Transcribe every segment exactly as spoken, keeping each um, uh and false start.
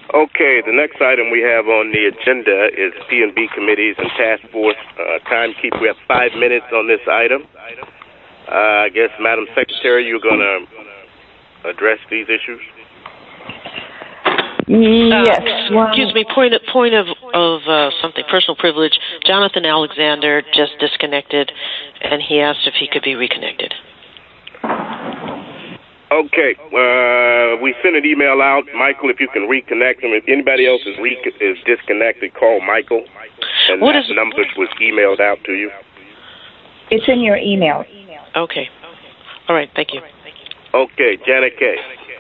Okay, the next item we have on the agenda is P and B committees and task force uh, timekeep. We have five minutes on this item. Uh, I guess, Madam Secretary, you're going to address these issues? Yes. Uh, excuse me, point of, point of, of uh, something, personal privilege. Jonathan Alexander just disconnected, and he asked if he could be reconnected. Okay. Uh, we sent an email out. Michael, if you can reconnect him. If anybody else is, re- is disconnected, call Michael. And what that is number was emailed out to you. It's in your email. Okay. All right. Thank you. Okay. Janet Kay.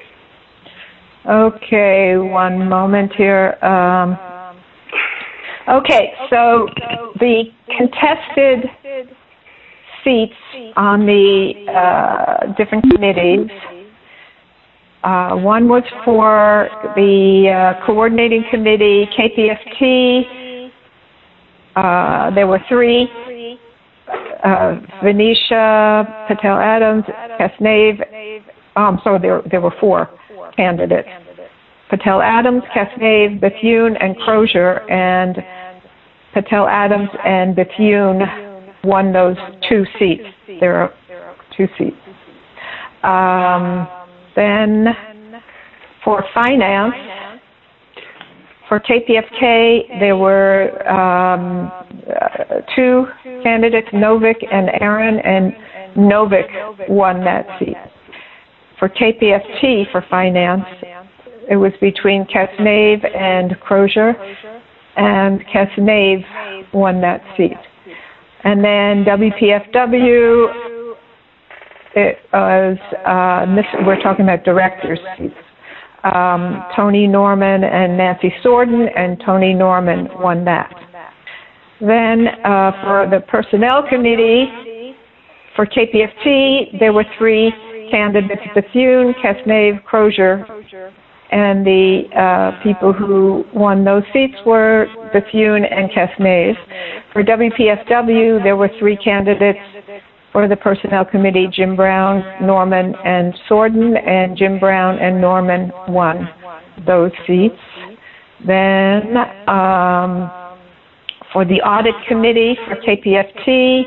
Okay. One moment here. Um, okay. So the contested seats on the uh, different committees. Uh, one was for the uh, coordinating committee, K P F T. Uh, there were three. Uh, Venetia, Patel Adams, Casnave. Um, so there, there were four candidates. Patel Adams, Casnave, Bethune, and Crozier. And Patel Adams and Bethune won those two seats. There are two seats. Um, then for finance, for K P F K, there were um, uh, two candidates, Novick and Aaron, and Novick won that seat. For K P F T, for finance, it was between Casnave and Crozier, and Casnave won that seat. And then W P F W, it was, uh, this, we're talking about directors' seats. Um, Tony Norman and Nancy Sorden, and Tony Norman won that. Then uh, for the Personnel Committee, for K P F T, there were three candidates, Bethune, Casnave, Crozier, and the uh, people who won those seats were Bethune and Casnave. For W P F W, there were three candidates for the Personnel Committee, Jim Brown, Norman, and Sorden, and Jim Brown and Norman won those seats. Then um, for the Audit Committee for K P F T,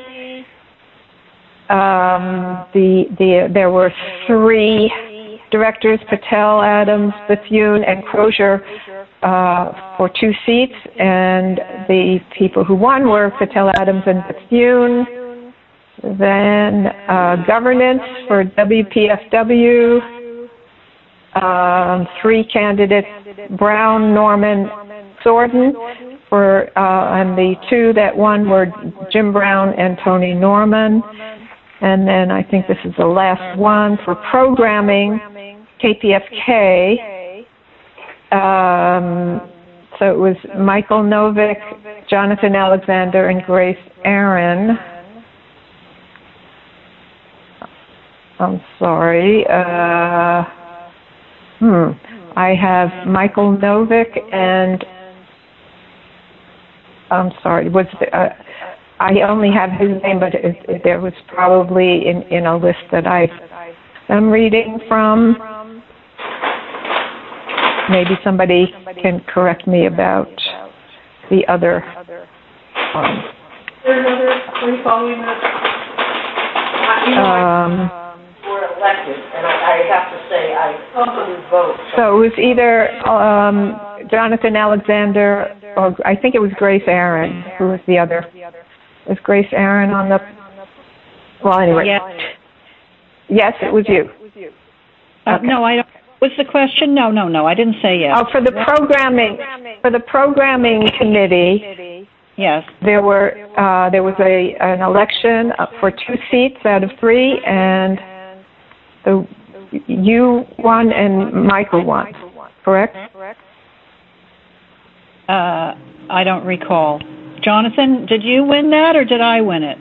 um, the, the, there were three directors, Patel, Adams, Bethune, and Crozier, uh, for two seats, and the people who won were Patel, Adams, and Bethune. Then uh, governance for W P F W, um, three candidates, Brown, Norman, Sorden, for, uh, and the two that won were Jim Brown and Tony Norman. And then I think this is the last one for programming, K P F K. Um, so it was Michael Novick, Jonathan Alexander, and Grace Aaron. I'm sorry. Uh, hmm. I have Michael Novick and I'm sorry. Was the, uh, I only have his name, but it, it, there was probably in, in a list that I am reading from. Maybe somebody can correct me about the other. Um, um, elected, and I, I have to say I humbly vote. So it was either um, Jonathan Alexander or I think it was Grace Aaron who was the other. Was Grace Aaron on the? Well, anyway. Yes. Yes, it was you. Uh, okay. No, I don't. What's the question? No, no, no. I didn't say yes. Oh, for the programming, for the programming committee. Yes. There were uh, there was a an election for two seats out of three, and the you won and Michael won. Correct? Uh, I don't recall. Jonathan, did you win that or did I win it?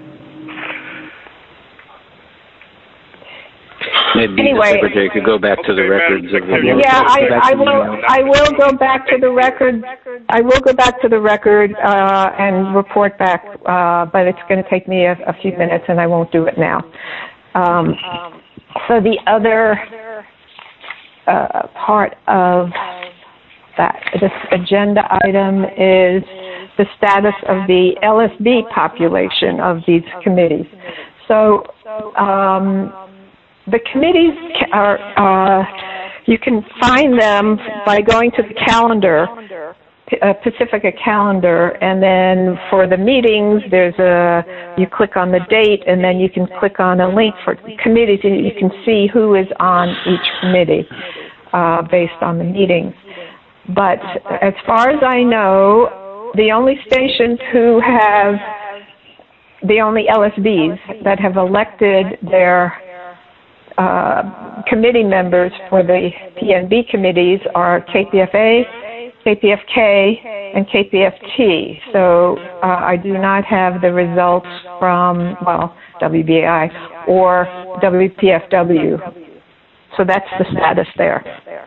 Maybe anyway, the secretary could go back to the records of the. Yeah, I, I will. I will go back to the record. I will go back to the record uh, and report back, uh, but it's going to take me a, a few minutes, and I won't do it now. Um, so the other uh, part of that. This agenda item is the status of the L S B population of these committees. So um, the committees are, uh, you can find them by going to the calendar, uh, Pacifica calendar, and then for the meetings, there's a, you click on the date, and then you can click on a link for committees, and you can see who is on each committee uh, based on the meetings. But as far as I know, the only stations who have, the only L S Bs that have elected their uh, committee members for the P N B committees are K P F A, K P F K, and K P F T. So uh, I do not have the results from, well, W B A I or W P F W. So that's the status there.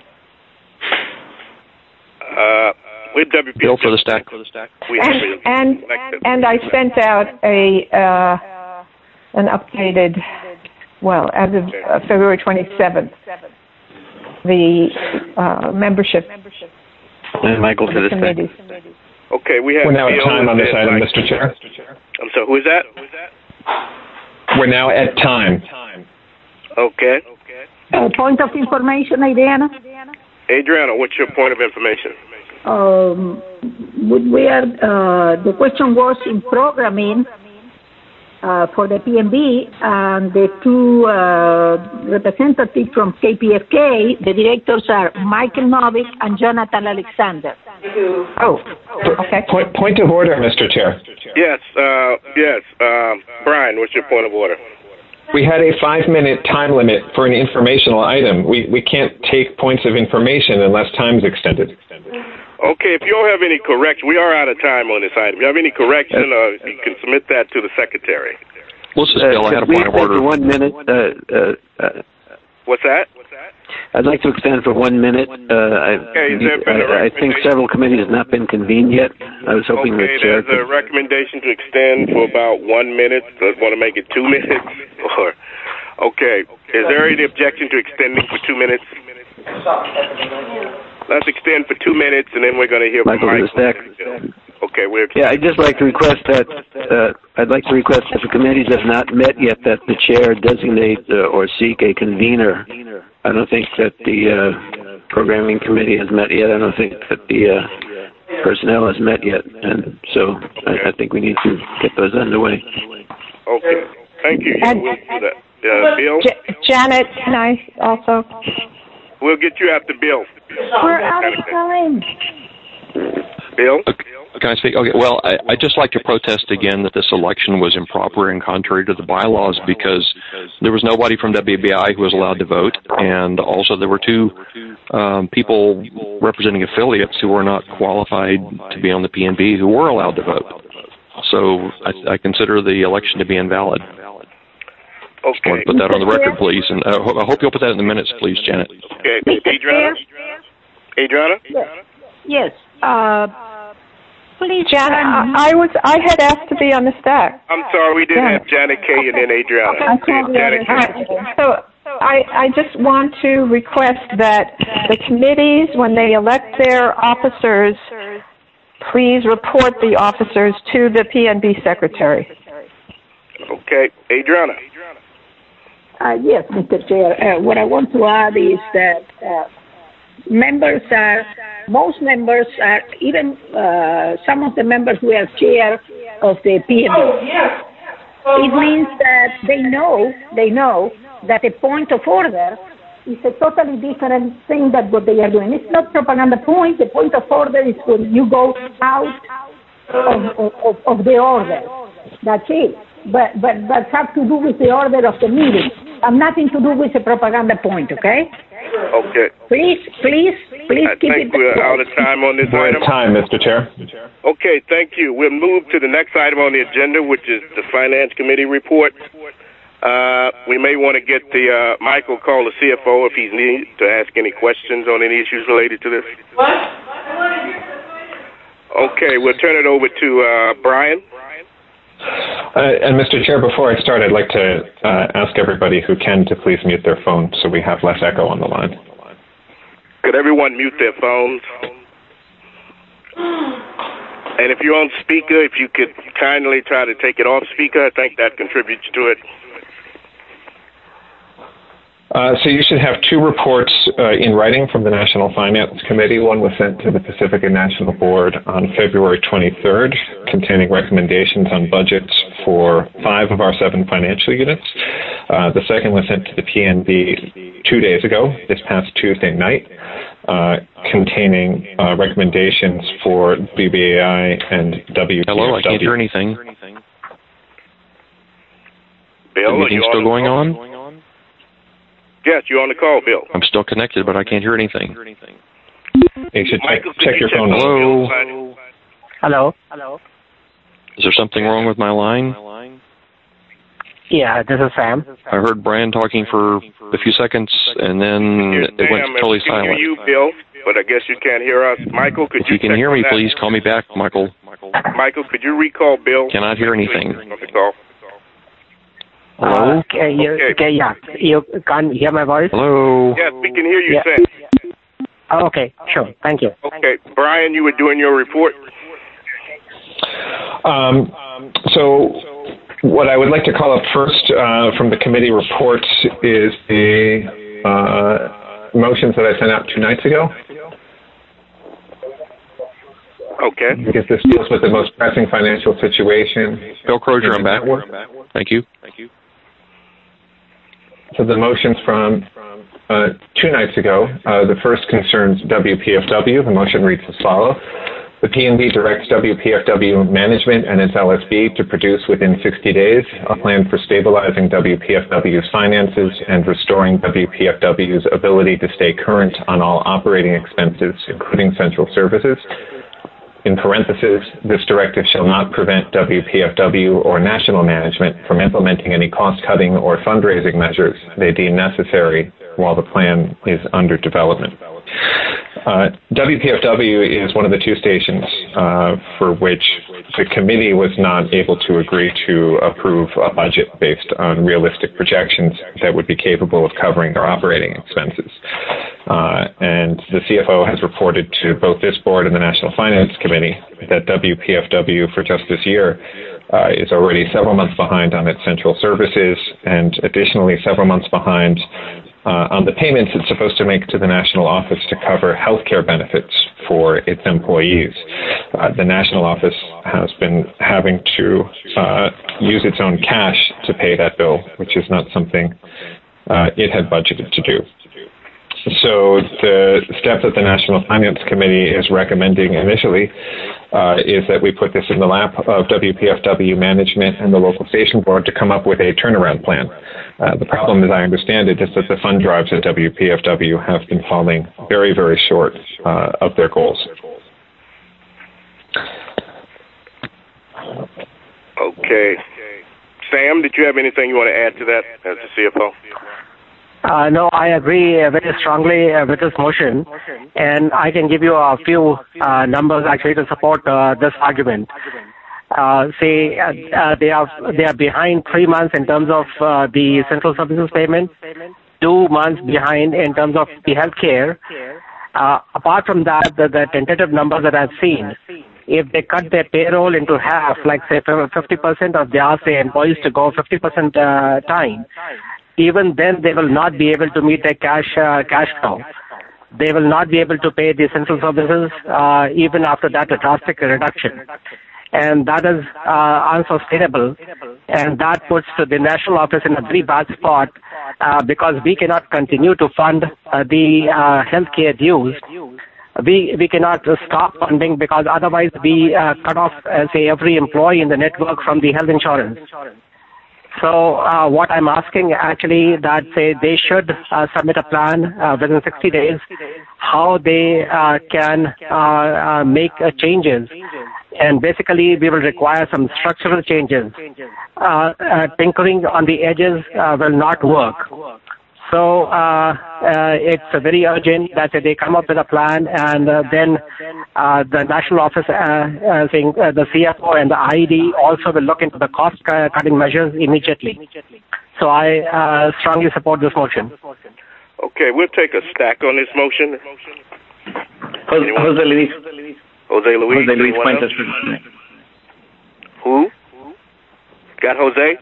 Uh, with W P F W. Bill for the stack. We and, and, and I sent out a uh, an updated, well, as of uh, February twenty-seventh, the uh, membership. And Michael for the committees. Okay, we have. We're now at time on this item, Mister Chair. I'm sorry, who is that? We're now at time. Okay. Uh, point of information, Adriana. Adriana, what's your point of information? Um, we are, uh, the question was in programming uh, for the P N B, and the two uh, representatives from K P F K, the directors are Michael Novick and Jonathan Alexander. Oh, okay. Point, point of order, Mister Chair. Yes, uh, yes. Um, Brian, what's your point of order? We had a five-minute time limit for an informational item. We we can't take points of information unless time's extended. Okay, if you don't have any correction, we are out of time on this item. If you have any correction, uh, you can submit that to the secretary. Well, this is Bill. I had a point of order. One minute. Uh, uh, uh, What's that? I'd like to extend for one minute. Uh, I, okay, has there been a I, I think several committees have not been convened yet. I was hoping okay, the chair there's a recommendation to extend for about one minute. I want to make it two minutes. Or okay, is there any objection to extending for two minutes? Let's extend for two minutes, and then we're going to hear from Michael. Michael. Okay, we're. Yeah, I'd just like to request that. Uh, I'd like to request that the committees have not met yet, that the chair designate uh, or seek a convener. I don't think that the uh, programming committee has met yet. I don't think that the uh, personnel has met yet, and so I, I think we need to get those underway. Okay, thank you. Yeah, we'll do that. Uh, Bill? J- Janet, can I also? We'll get you after Bill. We're out of time. Bill? Okay. Can I speak? Okay. Well, I, I'd just like to protest again that this election was improper and contrary to the bylaws, because there was nobody from W B I who was allowed to vote, and also there were two um, people representing affiliates who were not qualified to be on the P N B who were allowed to vote. So I, I consider the election to be invalid. Okay. I want to put that on the record, please, and I, ho- I hope you'll put that in the minutes, please, Janet. Okay. Adriana? Adriana? Yes. Uh, please, Janet, I, I was I had asked to be on the stack. I'm sorry, we did have Janet K and then Adriana. Okay, Janet K. So I, I just want to request that the committees, when they elect their officers, please report the officers to the P N B secretary. Okay, Adriana. Uh, yes, Mister Chair. Uh, what I want to add is that uh, members are, most members are, even uh, some of the members who are chair of the P N B. Oh, yes. Oh, it means that they know, they know that a point of order is a totally different thing than what they are doing. It's not propaganda point. The point of order is when you go out of, of, of the order. That's it. But, but that has to do with the order of the meeting, and nothing to do with the propaganda point, okay? Okay. Please, please, please I keep think it. we're out of time on this We're item. at time, Mister Chair. Okay, thank you. We'll move to the next item on the agenda, which is the Finance Committee report. Uh, we may want to get the uh, Michael call the C F O if he's needed to ask any questions on any issues related to this. What? Okay, we'll turn it over to uh, Brian. Uh, and Mister Chair, before I start, I'd like to uh, ask everybody who can to please mute their phone so we have less echo on the line. Could everyone mute their phones? And if you're on speaker, if you could kindly try to take it off speaker, I think that contributes to it. Uh, so you should have two reports uh, in writing from the National Finance Committee. One was sent to the Pacifica National Board on February twenty-third, containing recommendations on budgets for five of our seven financial units. Uh, the second was sent to the P N B two days ago, this past Tuesday night, uh, containing uh, recommendations for B B A I and W P F W. Hello, I can't hear anything. Bill, Is anything still going on? Yes, you're on the call, Bill. I'm still connected, but I can't hear anything. You should Michael, check, check your phone. Hello? Hello? Hello? Is there something wrong with my line? Yeah, this is Sam. I heard Brian talking for a few seconds, and then Yes, it went Sam, totally we can silent. hear you, Bill, but I guess you can't hear us. Michael, could If you you can check hear on me, that? please call me back, Michael. Michael, could you recall Bill? Cannot hear anything. On the call. Hello? Uh, okay, you, Okay. okay, yeah. You can't hear my voice? Hello? Yes, we can hear you, Yeah. Sam. Oh, okay, sure. Thank you. Okay, Brian, you were doing your report. Um, so what I would like to call up first uh, from the committee reports is the uh, motions that I sent out two nights ago. Okay. Because this deals with the most pressing financial situation. Bill Crozier, I'm in the back. network. Thank you. Thank you. So the motions from uh, two nights ago, uh, the first concerns W P F W. The motion reads as follows. The P N B directs W P F W management and its L S B to produce within sixty days a plan for stabilizing W P F W's finances and restoring W P F W's ability to stay current on all operating expenses, including central services. In parentheses, this directive shall not prevent W P F W or national management from implementing any cost-cutting or fundraising measures they deem necessary while the plan is under development. Uh, W P F W is one of the two stations uh, for which the committee was not able to agree to approve a budget based on realistic projections that would be capable of covering their operating expenses. Uh, and the C F O has reported to both this board and the National Finance Committee that W P F W for just this year uh, is already several months behind on its central services and additionally several months behind Uh, on the payments it's supposed to make to the national office to cover health care benefits for its employees. Uh, the national office has been having to uh, use its own cash to pay that bill, which is not something uh, it had budgeted to do. So the step that the National Finance Committee is recommending initially uh, is that we put this in the lap of W P F W management and the local station board to come up with a turnaround plan. Uh, the problem, as I understand it, is that the fund drives at W P F W have been falling very, very short uh, of their goals. Okay. Sam, did you have anything you want to add to that as the C F O? Uh, no, I agree uh, very strongly uh, with this motion, and I can give you a few uh, numbers actually to support uh, this argument. Uh, say uh, uh, they are they are behind three months in terms of uh, the central services payment, two months behind in terms of the health care. Uh, apart from that, the, the tentative numbers that I've seen, if they cut their payroll into half, like say fifty percent of their say employees to go fifty percent uh, time, even then they will not be able to meet their cash uh, cash flow. They will not be able to pay the essential services uh, even after that a drastic reduction. And that is uh, unsustainable. And that puts the national office in a very bad spot uh, because we cannot continue to fund uh, the uh, healthcare dues. We we cannot uh, stop funding because otherwise we uh, cut off, uh, say, every employee in the network from the health insurance. So uh, what I'm asking actually that say they should uh, submit a plan uh, within sixty days, how they uh, can uh, uh, make uh, changes. And basically we will require some structural changes. Uh, uh, tinkering on the edges uh, will not work. So uh, uh, it's uh, very urgent that they come up with a plan, and uh, then uh, the national office, uh, uh, saying, uh, the C F O and the I E D also will look into the cost-cutting measures immediately. So I uh, strongly support this motion. Okay, we'll take a stack on this motion. Jose Luis. Jose Luis. Jose Luis Fuentes. Who? Got Jose?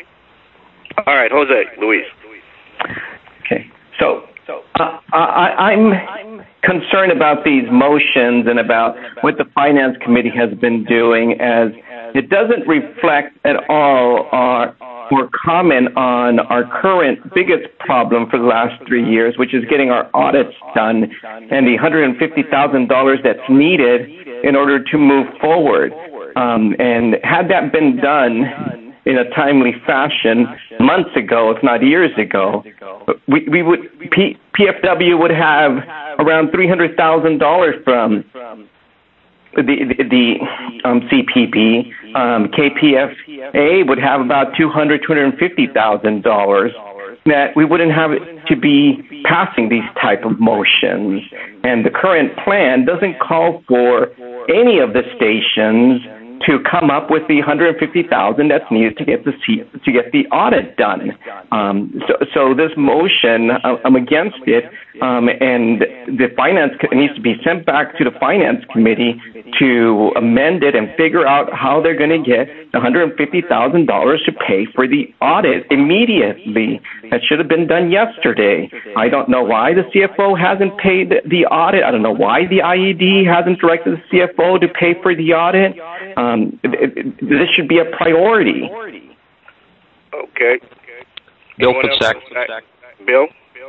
All right, Jose Luis. Okay. So uh, I, I'm concerned about these motions and about what the Finance Committee has been doing, as it doesn't reflect at all our or comment on our current biggest problem for the last three years, which is getting our audits done and the one hundred fifty thousand dollars that's needed in order to move forward. Um, and had that been done in a timely fashion months ago, if not years ago, we, we would P, PFW would have around three hundred thousand dollars from the the, the um, C P B. Um, K P F A would have about two hundred, two hundred fifty thousand dollars. That we wouldn't have to be passing these type of motions, and the current plan doesn't call for any of the stations to come up with the one hundred fifty thousand that's needed to get the C- to get the audit done. Um, so, so this motion, uh, I'm against it, um, and the finance co- needs to be sent back to the Finance Committee to amend it and figure out how they're going to get the one hundred fifty thousand dollars to pay for the audit immediately. That should have been done yesterday. I don't know why the C F O hasn't paid the audit. I don't know why the I E D hasn't directed the C F O to pay for the audit. Um, it, it, this should be a priority. Okay. Bill Fitzak. Bill?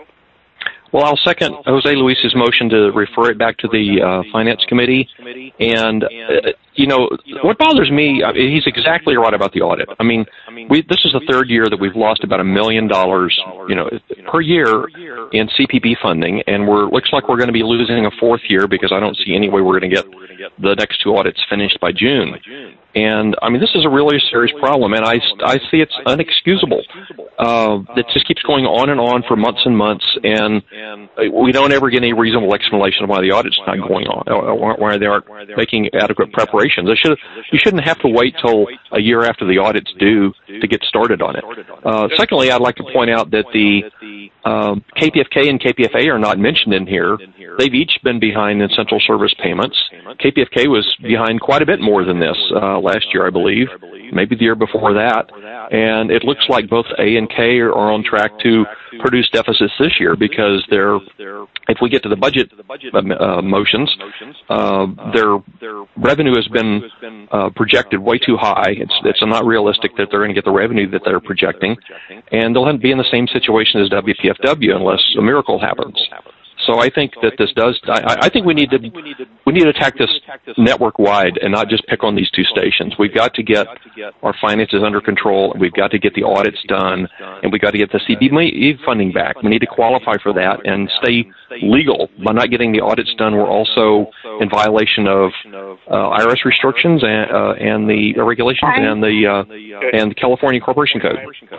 Well, I'll second Jose Luis's motion to refer it back to the uh, Finance Committee. And, uh, you know, what bothers me, I mean, he's exactly right about the audit. I mean, we, this is the third year that we've lost about a million dollars, you know, per year in C P B funding, and we're looks like we're going to be losing a fourth year because I don't see any way we're going to get the next two audits finished by June. And, I mean, this is a really serious problem, and I, I see it's unexcusable. Uh, it just keeps going on and on for months and months, and we don't ever get any reasonable explanation of why the audit's not going on, or why they aren't making adequate preparations. They should, you shouldn't have to wait till a year after the audit's due to get started on it. Uh, secondly, I'd like to point out that the um, K P F K and K P F A are not mentioned in here. They've each been behind in Central Service payments. K P F K was behind quite a bit more than this uh, last year, I believe, maybe the year before that. And it looks like both A and K are on track to produce deficits this year because they're, if we get to the budget uh, motions, uh, their revenue has been uh, projected way too high. It's, it's not realistic that they're going to get the revenue that they're projecting. And they'll be in the same situation as W P F W unless a miracle happens. So I think that this does. I, I think we need to we need to attack this network wide and not just pick on these two stations. We've got to get our finances under control. We've got to get the audits done, and we've got to get the C P B funding back. We need to qualify for that and stay legal. By not getting the audits done, we're also in violation of uh, I R S restrictions and, uh, and the regulations and the uh, and the California Corporation Code.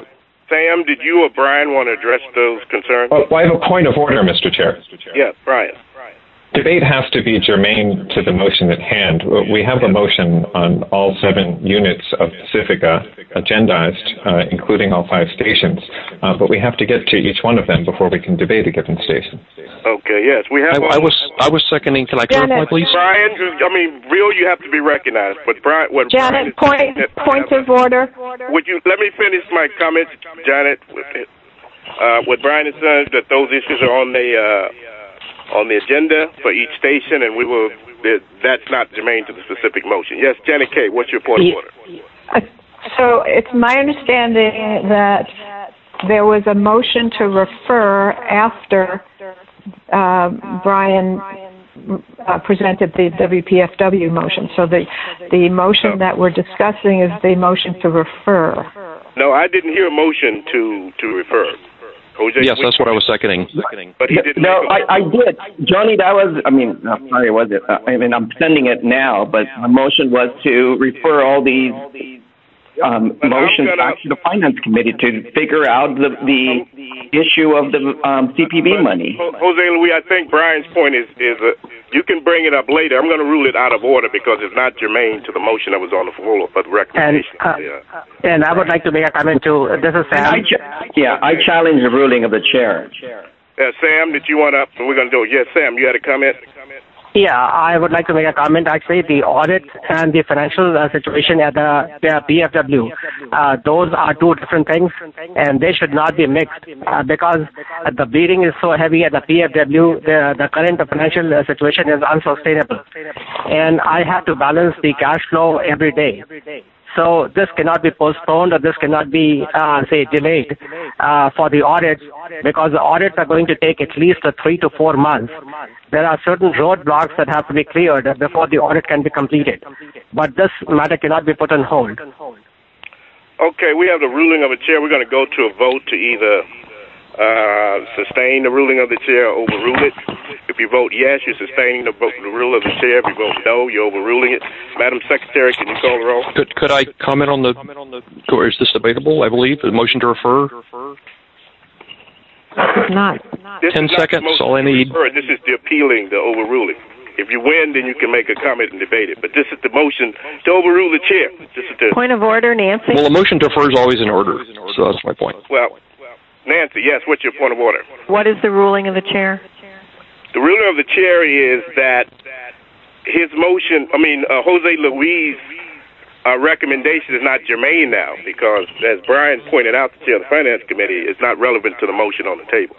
Sam, did you or Brian want to address those concerns? Well, I have a point of order, Mister Chair. Yeah, Brian. Debate has to be germane to the motion at hand. We have a motion on all seven units of Pacifica agendized, uh, including all five stations, uh, but we have to get to each one of them before we can debate a given station. Okay, yes, we have. I, I was I was seconding. Can I clarify, please? Brian, I mean, real, you have to be recognized. But Brian, what Janet, Brian is, point point of order. Would you let me finish my comments, Janet? Uh, what Brian is saying that those issues are on the. Uh, on the agenda for each station, and we will, that's not germane to the specific motion. Yes, Janet Kay, what's your point of order? Uh, so it's my understanding that there was a motion to refer after uh, Brian uh, presented the W P F W motion. So the, the motion that we're discussing is the motion to refer. No, I didn't hear a motion to, to refer. Jose, yes, that's what I was seconding. But he didn't. No, I, I did. Johnny, that was, I mean, I'm sorry, was it? I mean, I'm sending it now, but the motion was to refer all these um, motions gonna, back to the Finance Committee to figure out the, the issue of the um, C P B money. Jose Luis, I think Brian's point is, is uh, you can bring it up later. I'm going to rule it out of order because it's not germane to the motion that was on the floor for the recommendation. And, uh, yeah. and I would like to make a comment too. This is Sam. I ch- yeah, I challenge the ruling of the chair. Uh, Sam, did you want to? We're going to do it. Yes, Sam, you had a comment? Yeah, I would like to make a comment. Actually, the audit and the financial uh, situation at the, the P F W, uh, those are two different things, and they should not be mixed uh, because uh, the bleeding is so heavy at the P F W, the, the current financial uh, situation is unsustainable. And I have to balance the cash flow every day. So this cannot be postponed or this cannot be, uh, say, delayed uh, for the audits because the audits are going to take at least uh, three to four months. There are certain roadblocks that have to be cleared before the audit can be completed. But this matter cannot be put on hold. Okay, we have the ruling of the chair. We're going to go to a vote to either uh, sustain the ruling of the chair or overrule it. If you vote yes, you're sustaining the, vote, the rule of the chair. If you vote no, you're overruling it. Madam Secretary, can you call the roll? Could, could I comment on the, or is this debatable, I believe, the motion to refer? Not. This Ten seconds, all I need. This is the appealing, the overruling. If you win, then you can make a comment and debate it. But this is the motion to overrule the chair. This is the point of order, Nancy. Well, a motion to refer is always in order, so that's my point. Well, Nancy, yes, what's your point of order? What is the ruling of the chair? The ruling of the chair is that his motion, I mean, uh, Jose Luis' uh, recommendation is not germane now because, as Brian pointed out, the chair of the Finance Committee, is not relevant to the motion on the table.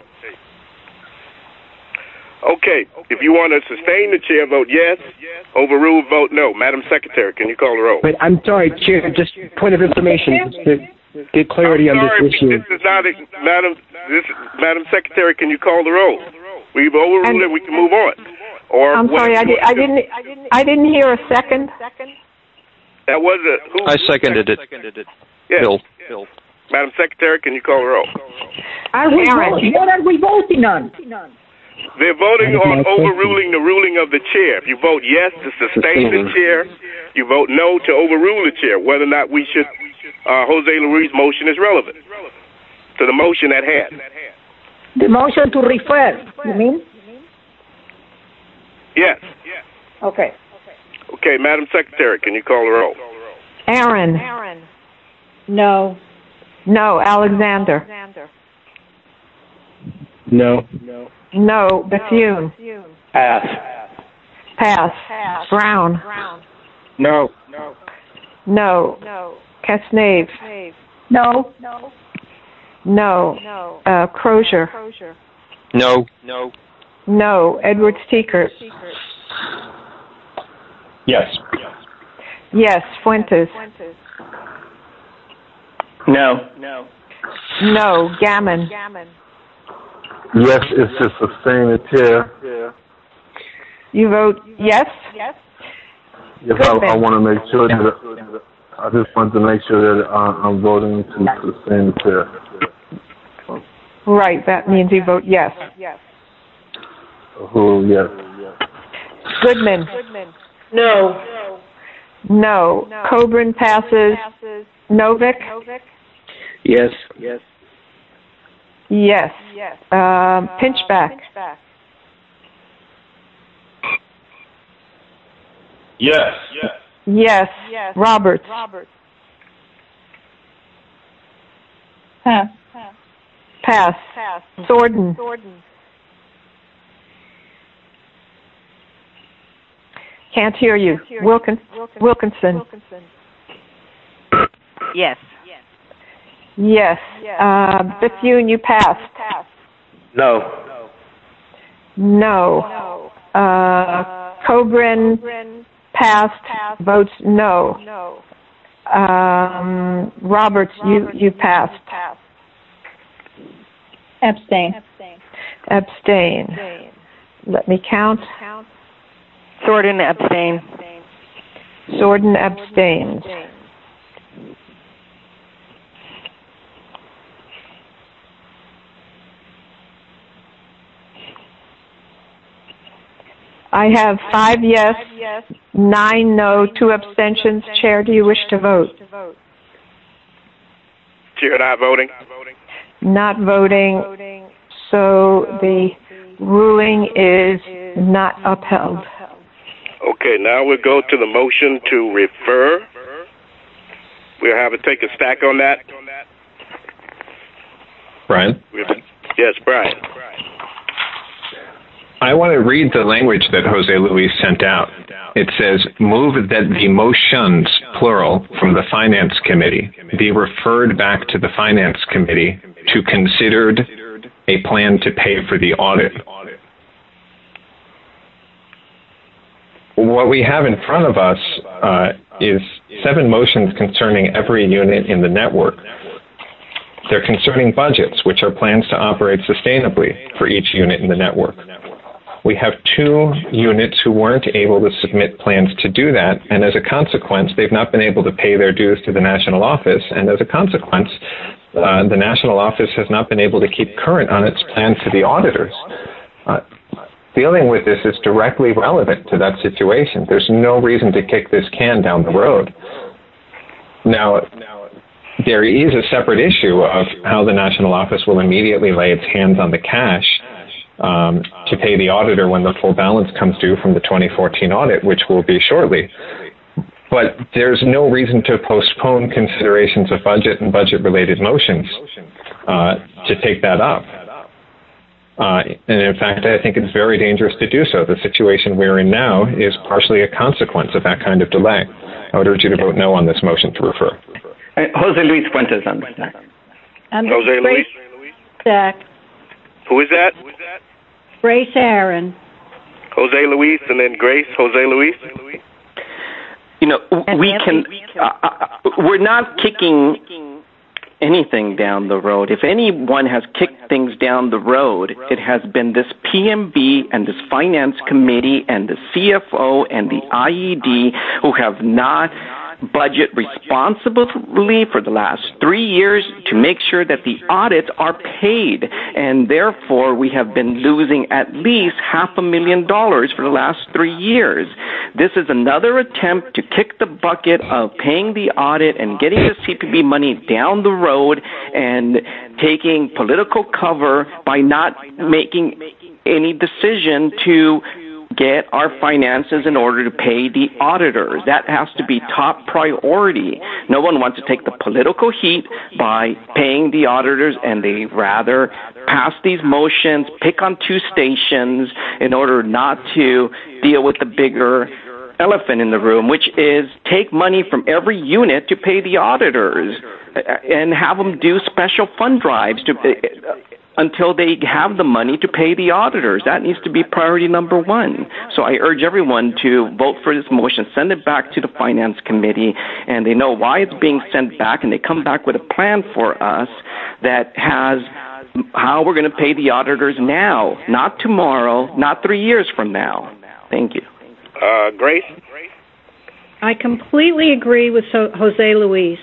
Okay, if you want to sustain the chair, vote yes. Overrule, vote no. Madam Secretary, can you call the roll? Wait, I'm sorry, Chair, just point of information to get clarity on this issue. This is not, a, Madam, this, Madam Secretary, can you call the roll? We've overruled it, we can move on. Or I'm sorry, I, did, I didn't I didn't hear a second. That was a... Who, I seconded it. Yes. Bill. Bill. Madam Secretary, can you call the roll? Are we voting? What are we voting on? They're voting on overruling the ruling of the chair. If you vote yes to sustain the chair, you vote no to overrule the chair, whether or not we should, uh, Jose Luis' motion is relevant to the motion at hand. The motion to refer, you mean? Yes. Okay. Okay, Madam Secretary, can you call the roll? Aaron. No. No. Alexander. No. No. Bethune. Pass. Pass. Brown. No. No. Casnave. No. No. Uh, Crozier. No. No. Edward Steekert. Yes. Yes. Fuentes. No. No. Gammon. Yes, it's to sustain the chair. You vote yes? Yes, I, I want to make sure that, I just want to make sure that uh, I'm voting to sustain the chair. Right, that means you vote yes. Who, yes. Goodman. No. No. Coburn passes. Novick? Yes. Yes. Yes. Um, Pinchback. Yes. Yes. Roberts. Pass. Pass. Thornton. Can't hear you. Wilkin- Wilkinson. Yes. Yes. Uh, Bethune, you passed. No. No. Uh, Coburn passed. Votes no. Um, Roberts, you, you passed. Abstain. Abstain. Let me count. Thornton abstain. Thornton abstains. I have five yes, nine no, two abstentions. Chair, do you wish to vote? Chair not voting. Not voting. So the ruling is not upheld. Okay, now we'll go to the motion to refer. We'll have to take a stack on that. Brian? Yes, Brian. I want to read the language that Jose Luis sent out. It says, move that the motions, plural, from the Finance Committee be referred back to the Finance Committee to consider a plan to pay for the audit. What we have in front of us uh, is seven motions concerning every unit in the network. They're concerning budgets, which are plans to operate sustainably for each unit in the network. We have two units who weren't able to submit plans to do that, and as a consequence, they've not been able to pay their dues to the national office, and as a consequence, uh, the national office has not been able to keep current on its plans to the auditors. Uh, dealing with this is directly relevant to that situation. There's no reason to kick this can down the road. Now, there is a separate issue of how the national office will immediately lay its hands on the cash Um, to pay the auditor when the full balance comes due from the twenty fourteen audit, which will be shortly. But there's no reason to postpone considerations of budget and budget-related motions uh, to take that up. Uh, and in fact, I think it's very dangerous to do so. The situation we're in now is partially a consequence of that kind of delay. I would urge you to vote no on this motion to refer. Uh, Jose Luis Fuentes on the stack. Jose Luis? Stack. Who is that? Grace Aaron. Jose Luis and then Grace. Jose Luis. You know, we can, uh, we're not kicking anything down the road. If anyone has kicked things down the road, it has been this P M B and this Finance Committee and the C F O and the I E D who have not budget responsibly for the last three years to make sure that the audits are paid, and therefore we have been losing at least half a million dollars for the last three years. This is another attempt to kick the bucket of paying the audit and getting the C P B money down the road and taking political cover by not making any decision to get our finances in order to pay the auditors. That has to be top priority. No one wants to take the political heat by paying the auditors, and they rather pass these motions, pick on two stations in order not to deal with the bigger elephant in the room, which is take money from every unit to pay the auditors and have them do special fund drives to uh, until they have the money to pay the auditors. That needs to be priority number one. So I urge everyone to vote for this motion, send it back to the Finance Committee, and they know why it's being sent back, and they come back with a plan for us that has how we're going to pay the auditors now, not tomorrow, not three years from now. Thank you. Uh, Grace? I completely agree with Jose Luis.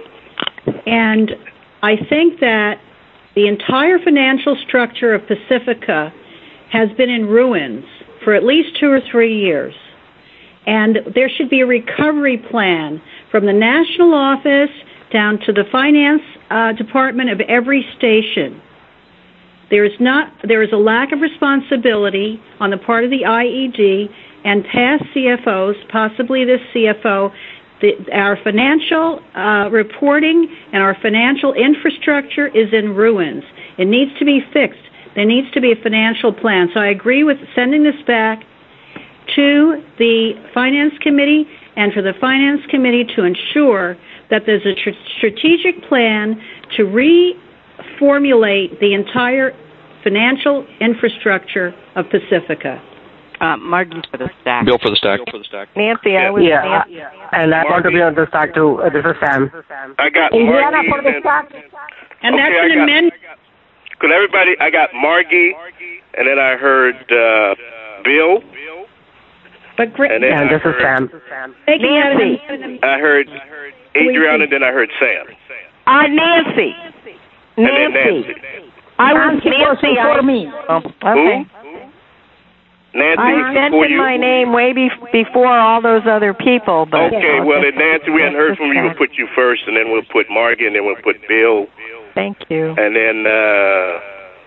And I think that the entire financial structure of Pacifica has been in ruins for at least two or three years. And there should be a recovery plan from the national office down to the finance uh, department of every station. There is not, there is a lack of responsibility on the part of the I E D and past C F Os, possibly this C F O. The, our financial uh, reporting and our financial infrastructure is in ruins. It needs to be fixed. There needs to be a financial plan. So I agree with sending this back to the Finance Committee and for the Finance Committee to ensure that there's a tr- strategic plan to reformulate the entire financial infrastructure of Pacifica. Uh, Margie for the stack. Bill for the stack. Nancy, I was yeah, Nancy. and I want to be on the stack too. Uh, this is Sam. I got Indiana Margie for the and, stack. And okay, that's I an got, amendment. Could everybody, I got Margie, and then I heard uh, Bill. But great. And, then and I this heard, is Sam. Nancy. I heard Adriana, and then I heard Sam. Uh, Nancy. And then Nancy. I was Nancy. for I, me. Oh, okay. Who? Nancy, I sent for in you? my name way be- before all those other people. But Okay, well, then Nancy, we hadn't heard from you. We'll put you first, and then we'll put Margie, and then we'll put Bill. Thank you. And then uh,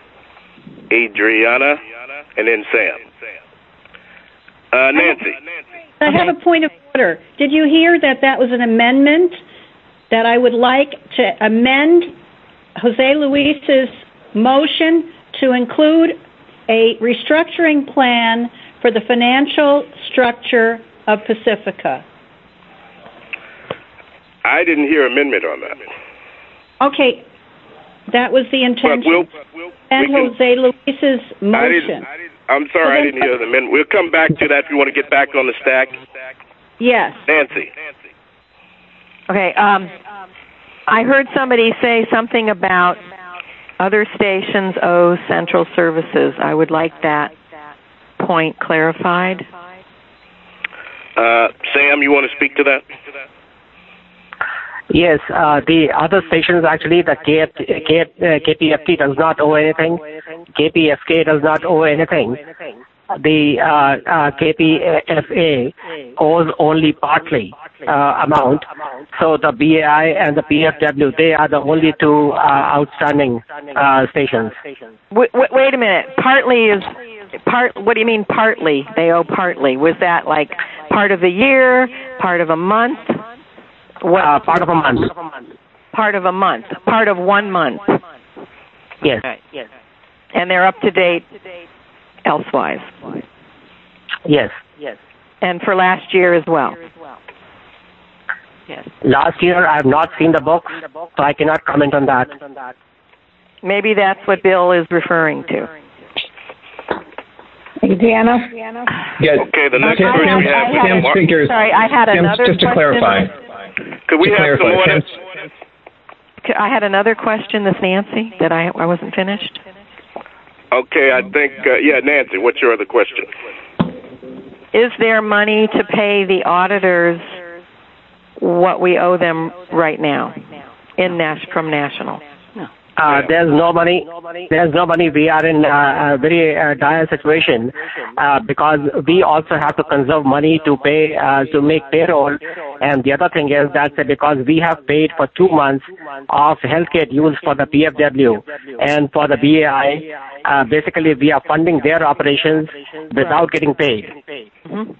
Adriana, and then Sam. Uh, Nancy. I have a point of order. Did you hear that that was an amendment that I would like to amend Jose Luis's motion to include a restructuring plan for the financial structure of Pacifica. I didn't hear amendment on that. Okay, that was the intention. We'll, we'll, and we can, Jose Luis's motion. I didn't, I didn't, I'm sorry, well, I didn't hear the amendment. We'll come back to that if you want to get back on the stack. Yes. Nancy. Okay, um, I heard somebody say something about other stations owe central services. I would like that point clarified. Uh, Sam, you want to speak to that? Yes, uh, the other stations actually, the K F, K F, uh, K P F T does not owe anything. K P F K does not owe anything. The uh, uh, K P F A owes only partly uh, amount. So the B A I and the P F W, they are the only two uh, outstanding uh, stations. Wait, wait a minute. Partly is part. What do you mean partly? They owe partly. Was that like part of a year, part of a month? What? Uh, part of a month. Part of a month. Part of one month. Yes. Right. Yes. And they're up to date elsewise. Yes. Yes. And for last year as well. Yes. Last year I have not seen the books, so I cannot comment on that. Maybe that's what Bill is referring to. Adriana? Yes. Okay, the next Tim, person we have. Tim's Mark. figures. Sorry, I had Tim's, another just to question. clarify. Could we to have clarify, some more? Tim's, I had another question, this Nancy, that I I wasn't finished. Okay, I think, uh, yeah, Nancy, what's your other question? Is there money to pay the auditors what we owe them right now in Nash from National? Uh, there's no money. There's no money. We are in uh, a very uh, dire situation uh, because we also have to conserve money to pay uh, to make payroll. And the other thing is that because we have paid for two months of healthcare dues for the P F W and for the B A I, uh, basically we are funding their operations without getting paid. Mm-hmm.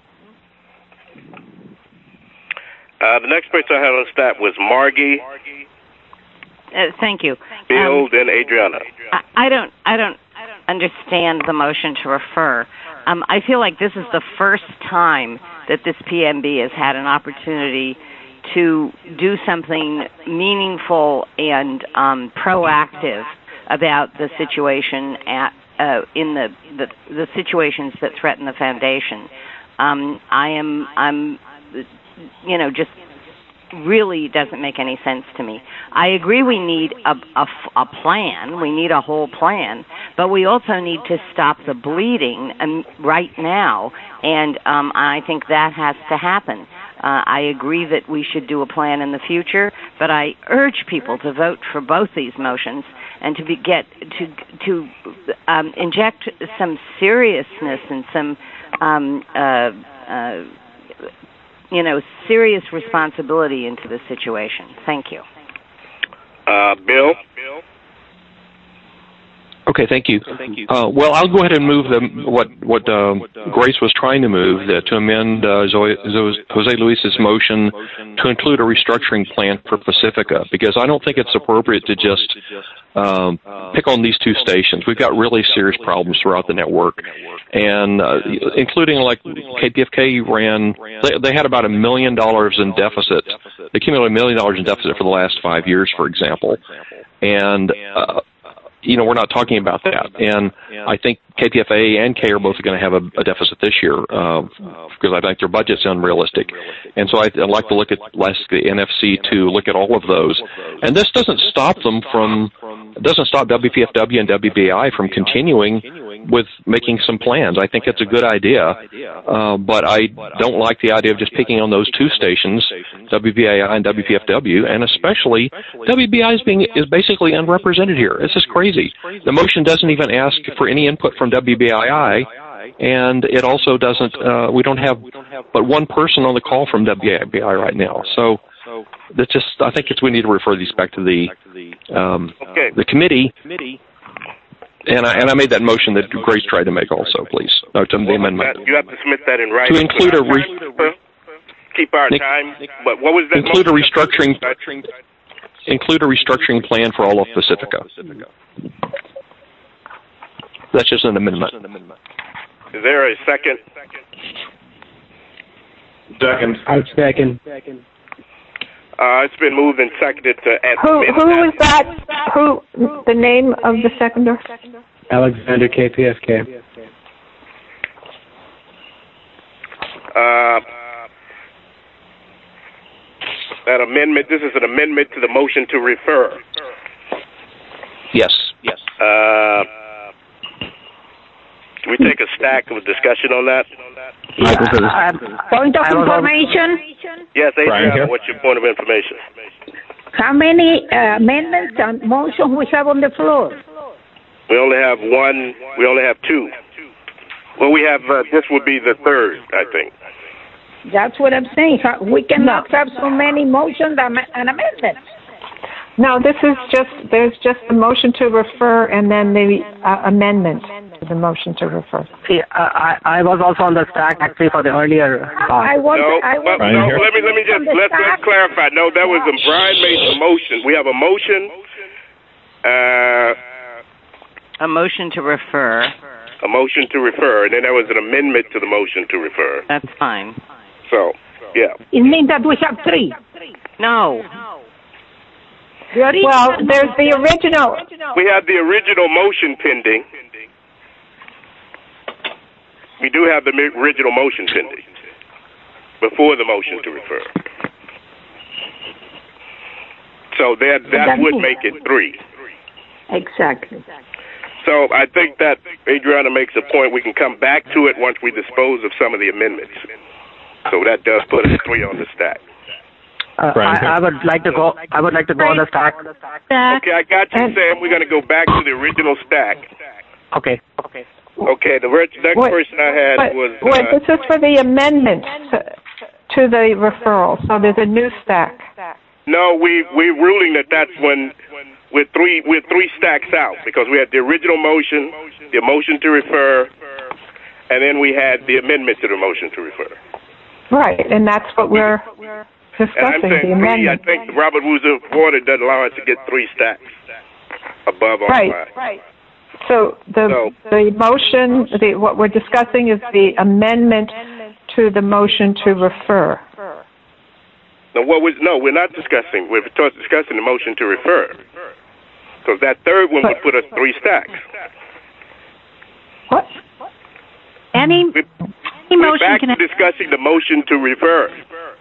Uh, the next person I had on staff was Margie. Uh, thank you. Bill, um, then Adriana. I, I don't. I don't understand the motion to refer. Um, I feel like this is the first time that this P M B has had an opportunity to do something meaningful and um, proactive about the situation at uh, in the, the the situations that threaten the foundation. Um, I am. I'm. You know, just. Really doesn't make any sense to me. I agree we need a, a, a plan. We need a whole plan. But we also need to stop the bleeding um, right now. And um, I think that has to happen. Uh, I agree that we should do a plan in the future. But I urge people to vote for both these motions and to be, get to to um, inject some seriousness and some um, uh, uh, you know, serious responsibility into the situation. Thank you. Uh, Bill? Okay, thank you. Uh, well, I'll go ahead and move the, what what uh, Grace was trying to move, the, to amend uh, Zoe, Jose Luis's motion to include a restructuring plan for Pacifica, because I don't think it's appropriate to just um, pick on these two stations. We've got really serious problems throughout the network, and uh, including like K P F K ran, they, they had about a million dollars in deficit. They accumulated a million dollars in deficit for the last five years, for example, and uh, you know, we're not talking about that. And I think K P F A and K are both going to have a, a deficit this year uh, because I think their budget's unrealistic. And so I'd, I'd like to look at the N F C to look at all of those. And this doesn't stop them from, it doesn't stop W P F W and W B I from continuing with making some plans. I think it's a good idea, uh, but I don't like the idea of just picking on those two stations, W B I and W P F W, and especially W B I is being is basically unrepresented here. This is crazy. The motion doesn't even ask for any input from W B I, and it also doesn't. Uh, we don't have but one person on the call from W B I right now. So that's just. I think it's we need to refer these back to the um, okay. the committee. And I, and I made that motion that Grace tried to make also, please. No, to the amendment. You have to submit that in writing. To include a... Re- keep our time. But what was that include a motion? restructuring... Include a restructuring plan for all of Pacifica. That's just an amendment. Is there a second? Second. I'll second. Uh, it's been moved and seconded to add. Who, who was that? Who, the name of the seconder? Alexander, K P F K. Uh, that amendment, this is an amendment to the motion to refer. Yes. Yes. Uh, can we take a stack of discussion on that? Uh, point of information? Yes, Adriana, what's your point of information? How many uh, amendments and motions we have on the floor? We only have one, we only have two. Well, we have, uh, this would be the third, I think. That's what I'm saying. We cannot have so many motions and amendments. No, this is just, there's just the motion to refer and then the uh, amendment to the motion to refer. See, I, I was also on the stack actually for the earlier part. I want, no, I want no, no let me, let me just, let's, let's clarify. No, that was, a, Brian made the motion. We have a motion, uh, a motion to refer. A motion to refer, and then there was an amendment to the motion to refer. That's fine. So, yeah. It means that we have three. No. Well, there's the original. We have the original motion pending. We do have the original motion pending before the motion to refer. So that that would make it three. Exactly. So I think that Adriana makes a point. We can come back to it once we dispose of some of the amendments. So that does put us three on the stack. Uh, I, I would like to go. I would like to go on the stack. Okay, I got you, Sam. We're going to go back to the original stack. Okay. Okay. Okay. The next wait, person I had wait, was. Uh, wait, this is for the amendment to, to the referral. So there's a new stack. No, we we're ruling that that's when we're three we're three stacks out because we had the original motion, the motion to refer, and then we had the amendment to the motion to refer. Right, and that's what we're discussing. And I'm saying the three. I amendment. think the Robert Rules of Order doesn't allow us to get three stacks above on Right. line. Right. So the So- the motion, the, what we're discussing is the amendment to the motion to refer. No, what was no? We're not discussing. We're t- discussing the motion to refer because that third one would put us three stacks. What? Any, we, any we're motion back can to discussing the motion to refer.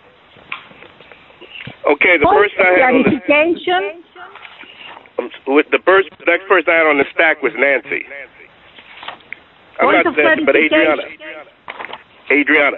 Okay, the Point person I had on the clarification. um, with the first next person I had on the stack was Nancy. I'm Point not of Nancy, but Adriana. Adriana.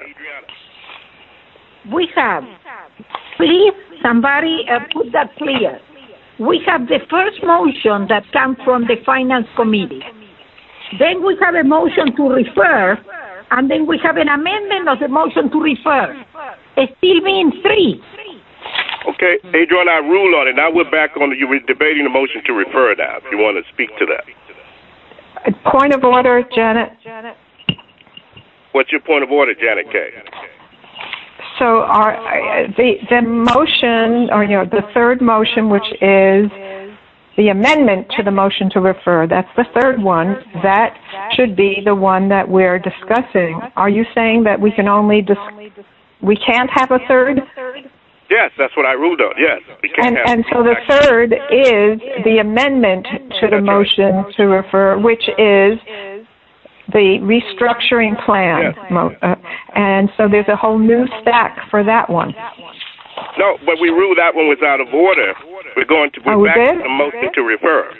We have, please, somebody uh, put that clear. We have the first motion that comes from the Finance Committee. Then we have a motion to refer, and then we have an amendment of the motion to refer. It still means three. Okay, Adriana, I ruled on it. Now we're back on the, you were debating the motion to refer now, if you want to speak to that. Point of order, Janet. What's your point of order, Janet Kay? So our, uh, the the motion, or you know, the third motion, which is the amendment to the motion to refer, that's the third one. That should be the one that we're discussing. Are you saying that we can only dis- we can't have a third? Yes, that's what I ruled on. Yes, we can't And have and so the third is the amendment to the motion to refer, which is the restructuring plan. Yes. Mo- uh, and so there's a whole new stack for that one. No, but we ruled that one was out of order. We're going to go Oh, we back did? to the motion to refer.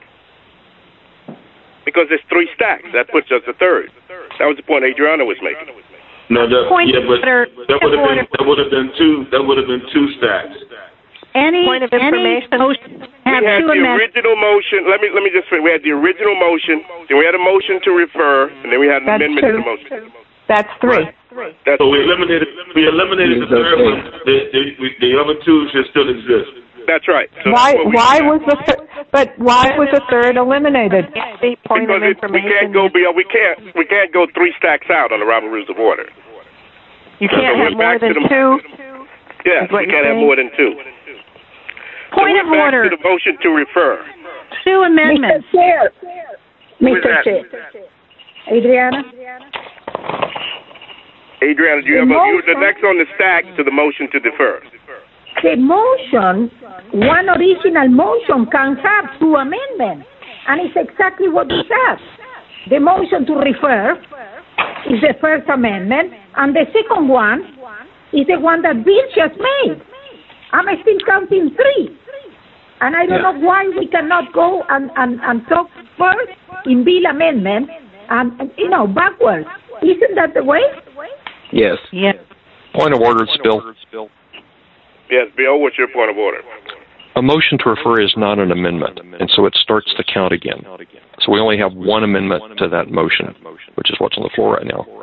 Because there's three stacks. That puts us a third. That was the point Adriana was making. No, that, Point yeah, but order. that would have been that would have been two that would have been two stacks. Any, Point of any information. motion have We had two the amendments. original motion. Let me let me just say we had the original motion, then we had a motion to refer, and then we had an That's amendment to two. the motion. That's three. That's So we eliminated we eliminated the third one. The, the, the other two should still exist. That's right. So Why that's what we why had. was the thir- but why was the third eliminated? The point Because of it, we can't information. go beyond. We can't we can't go three stacks out on the Robert Rules of Order. You So can't we're have more back to than the- two. Yes, Is what we you're can't have saying? more than two. Point so of we're back order. to the motion to refer. Two amendments. Mister Chair, Mister Chair. Adriana? Adriana, do you have a, you're the next on the stack to the motion to defer. The motion, one original motion can have two amendments, and it's exactly what we have. The motion to refer is the first amendment, and the second one is the one that Bill just made. I'm still counting three. And I don't yeah. know why we cannot go and, and, and talk first in Bill amendment and, and, you know, backwards. Isn't that the way? Yes. Yes. Point of order, Bill. Yes, Bill, what's your point of order? A motion to refer is not an amendment, and so it starts the count again. So we only have one amendment to that motion, which is what's on the floor right now.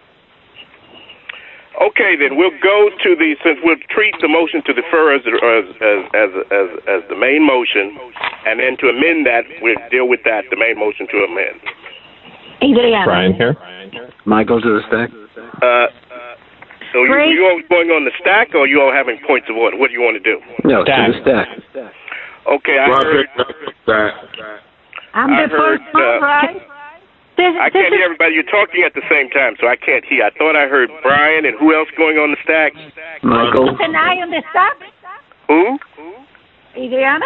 Okay, then we'll go to the, since we'll treat the motion to defer as, as, as, as, as, as the main motion, and then to amend that, we'll deal with that, the main motion to amend. Adriana. Brian here. Michael to the stack. Uh, so you, you all going on the stack, or you all having points of order? What do you want to do? No, stack. to the stack. Okay, I heard. I'm I the heard, first one, uh, right? This, I this can't is, hear everybody. You're talking at the same time, so I can't hear. I thought I heard Brian, and who else going on the stack? Michael. An I on the stack? Who? Adriana?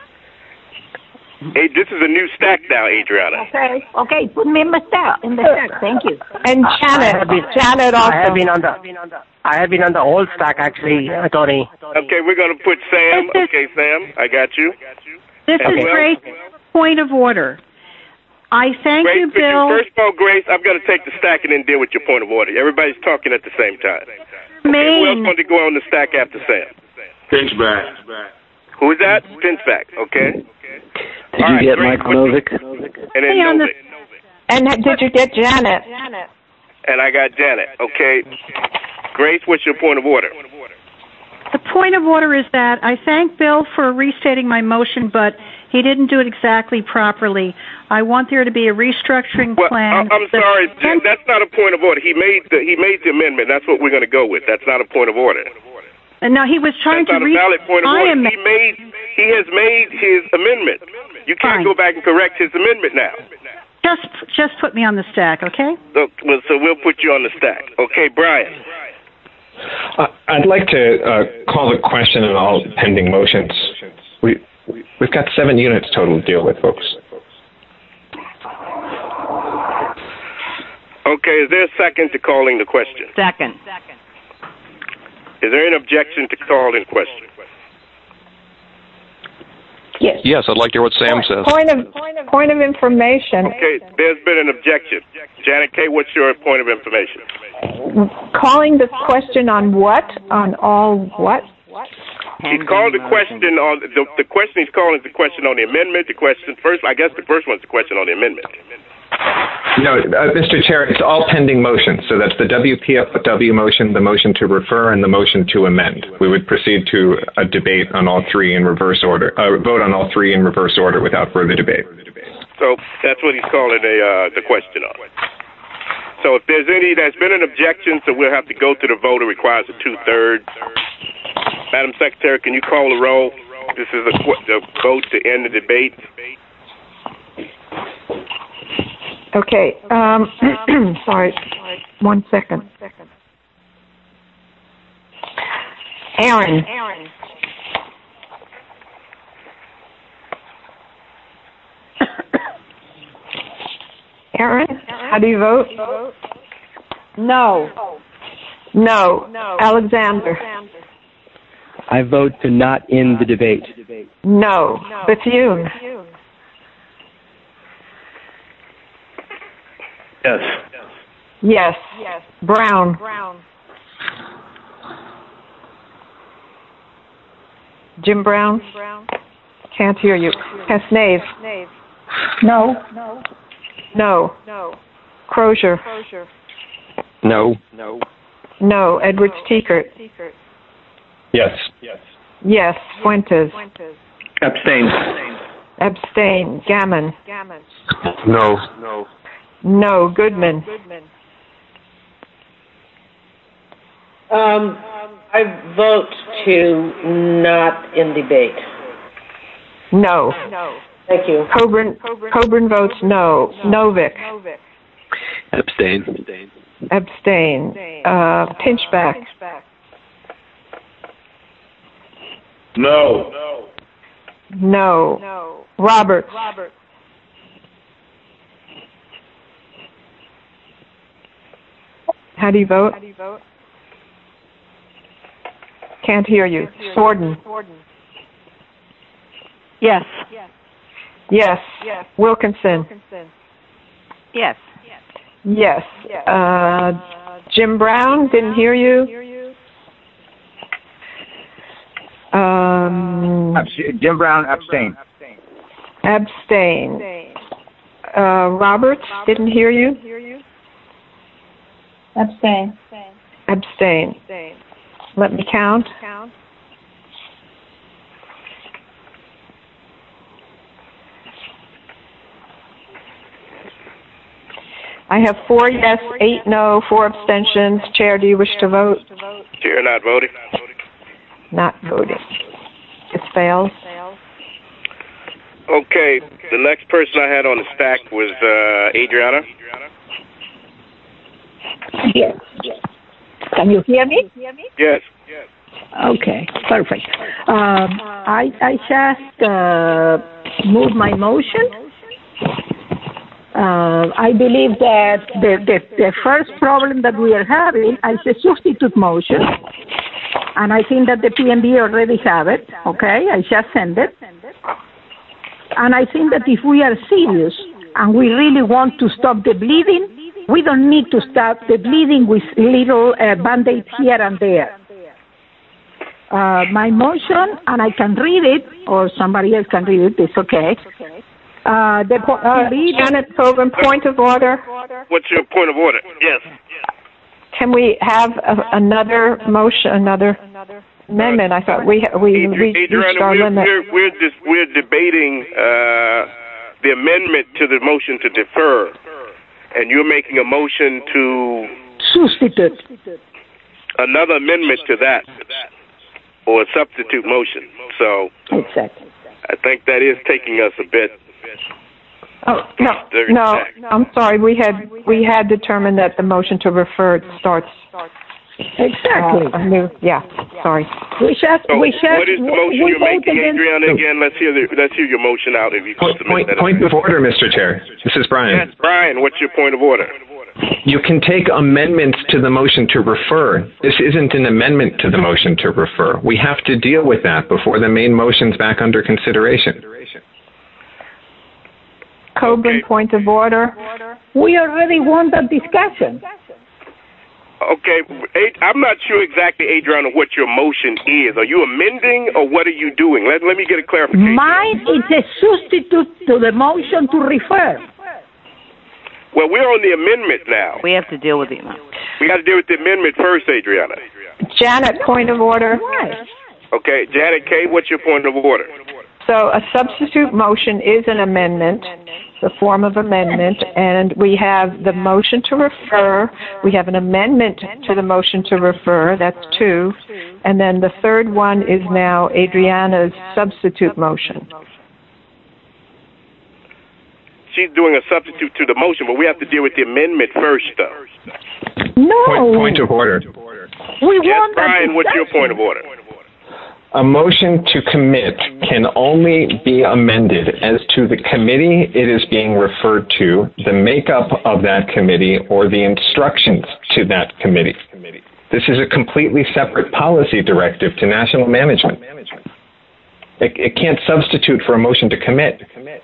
Hey, this is a new stack now, Adriana. Okay, okay, put me in the stack. In the stack, thank you. And Janet, I have been, Janet also. I have been on the, I have been on the old stack actually, Tony. Okay, we're going to put Sam. Okay, Sam, I got you. This and is Grace. Point of order. I thank Grace, you, Bill. First of all, Grace, I'm going to take the stack and then deal with your point of order. Everybody's talking at the same time. Okay, who else wanted to go on the stack after Sam? Pinchback. Who is that? Pinchback, okay. Did all you right, get Grace, Michael Novick? And then Novick. And did you get Janet? And I got Janet, okay. Grace, what's your point of order? The point of order is that I thank Bill for restating my motion, but he didn't do it exactly properly. I want there to be a restructuring well, plan. I'm sorry, that's not a point of order. He made the he made the amendment. That's what we're going to go with. That's not a point of order. And now he was trying that's to not a valid point of order. Am- he made he has made his amendment. You can't Fine. go back and correct his amendment now. Just just put me on the stack, okay? So, well, so we'll put you on the stack. Okay, Brian. Uh, I'd like to uh, call the question on all pending motions. We, we've got seven units total to deal with, folks. Okay, is there a second to calling the question? Second. Is there an objection to calling question? Yes. Yes, I'd like to hear what Sam says. Point of point of information. Okay, there's been an objection. Janet K., what's your point of information? Calling the question on what? On all what? He's called the question on the, the question he's calling is the question on the amendment. The question first, I guess the first one's the question on the amendment. No, uh, Mister Chair, it's all pending motions. So that's the W P F W motion, the motion to refer, and the motion to amend. We would proceed to a debate on all three in reverse order, uh, vote on all three in reverse order without further debate. So that's what he's calling the uh, the question on. So if there's any, there's been an objection, so we'll have to go to the vote. It requires a two-thirds. Madam Secretary, can you call the roll? This is a qu- the vote to end the debate. Okay. Um, sorry. One second. Aaron. Aaron, how do you vote? No. No. Alexander. I vote to not end the debate. No. Bethune. Yes. Yes. Yes. Brown. Brown. Jim Brown? Brown. Can't hear you. Casnave. Nave. No. No. No. No. Crozier. Crozier. No. No. No. Edwards Teekert. Teekert. Yes. Yes. Yes. Fuentes. Fuentes. Abstain. Abstain. Gammon. Gammon. No. No. No. Goodman. Goodman. Um, I vote to not in debate. No. No. Thank you. Coburn, Coburn votes no. Novick. Abstain. Abstain. Uh, Pinchback. No. No. Roberts. How do you vote? Can't hear you. Sorden. Yes. Yes. Wilkinson. Yes. Yes. Uh, Jim Brown, didn't hear you. Um, Jim Brown, abstain. Abstain. Uh, Roberts, didn't hear you. Abstain. Abstain. Let me count. I have four yes, eight no, four abstentions. Chair, do you wish to vote? Chair, not voting. Not voting. It fails. Okay, the next person I had on the stack was uh, Adriana. Yes. Can you hear me? Yes. Okay, perfect. Um, I I just uh, moved my motion. Uh, I believe that the, the the first problem that we are having is a substitute motion, and I think that the P M B already have it. Okay, I just sent it, and I think that if we are serious and we really want to stop the bleeding, we don't need to stop the bleeding with little uh, band-aids here and there. Uh, my motion, and I can read it, or somebody else can read it, it's okay. Uh, the po- uh, Janet Coburn, point of order. What's your point of order? Yes. Can we have a, another motion, another amendment? I thought we we Adriana, reached our we're, limit. We're, we're, just, we're debating uh, the amendment to the motion to defer, and you're making a motion to substitute another amendment to that, or a substitute motion. So exactly. I think that is taking us a bit. Oh no, no, I'm sorry. We had we had determined that the motion to refer starts. Exactly. Uh, new, yeah. Sorry. We should. So we should. What is the motion we you're making, Adriana? Again, let's hear the, let's hear your motion out. If you could point, that point of order, Mister Chair. This is Brian. Yes, Brian. What's your point of order? You can take amendments to the motion to refer. This isn't an amendment to the motion to refer. We have to deal with that before the main motion's back under consideration. Coburn, okay. Point of order. We already won that discussion. Okay, I'm not sure exactly, Adriana, what your motion is. Are you amending, or what are you doing? Let, let me get a clarification. Mine is a substitute to the motion to refer. Well, we're on the amendment now. We have to deal with the amendment. We got to deal with the amendment first, Adriana. Janet, point of order. Okay, Janet K., what's your point of order? So a substitute motion is an amendment, the form of amendment, and we have the motion to refer, we have an amendment to the motion to refer, that's two, and then the third one is now Adriana's substitute motion. She's doing a substitute to the motion, but we have to deal with the amendment first, though. No. Point, point of order. We yes, want Brian, what's your point of order? A motion to commit can only be amended as to the committee it is being referred to, the makeup of that committee, or the instructions to that committee. This is a completely separate policy directive to national management. It, it can't substitute for a motion to commit.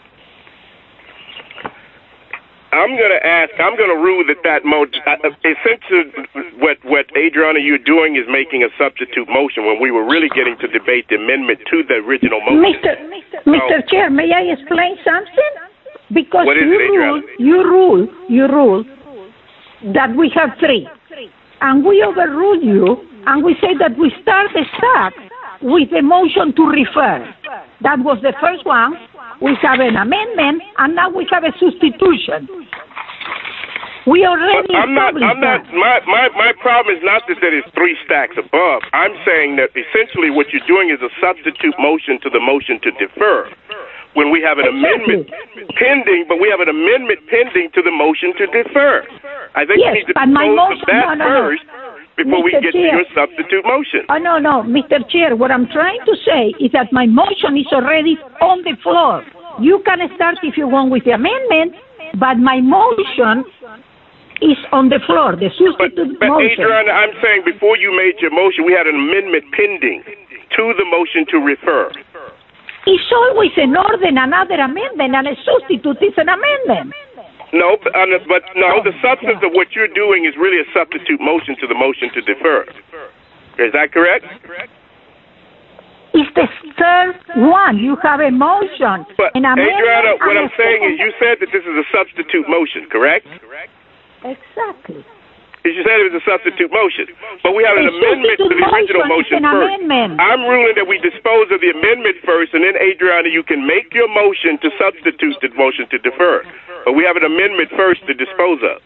I'm going to ask, I'm going to rule that that motion, essentially what, what Adriana, you're doing is making a substitute motion when we were really getting to debate the amendment to the original motion. Mister Mister So, Mister Chair, may I explain something? Because what is you, it, rule, you rule, you rule that we have three. And we overrule you, and we say that we start the stack with the motion to refer. That was the first one. We have an amendment, and now we have a substitution. We already but I'm not, I'm not, that. my, my, my problem is not that it's three stacks above. I'm saying that essentially what you're doing is a substitute motion to the motion to defer. when we have an amendment pending, but we have an amendment pending to the motion to defer. I think yes, we need to but my dispose motion, of that no, no, first no. before Mister we get Chair. to your substitute motion. Oh, no, no, Mister Chair, what I'm trying to say is that my motion is already on the floor. You can start if you want with the amendment, but my motion is on the floor, the substitute But, motion. Adriana, I'm saying before you made your motion, we had an amendment pending to the motion to refer. It's always an order, another amendment, and a substitute is an amendment. No, but, uh, but no, the substance of what you're doing is really a substitute motion to the motion to defer. Is that correct? It's the third one. You have a motion, But an amendment. Adriana, what and I'm a saying is second- you said that this is a substitute motion, correct? Exactly. You said it was a substitute motion, but we have an A amendment to the substitute original motion motion is an first. amendment. I'm ruling that we dispose of the amendment first, and then, Adriana, you can make your motion to substitute the motion to defer. But we have an amendment first to dispose of.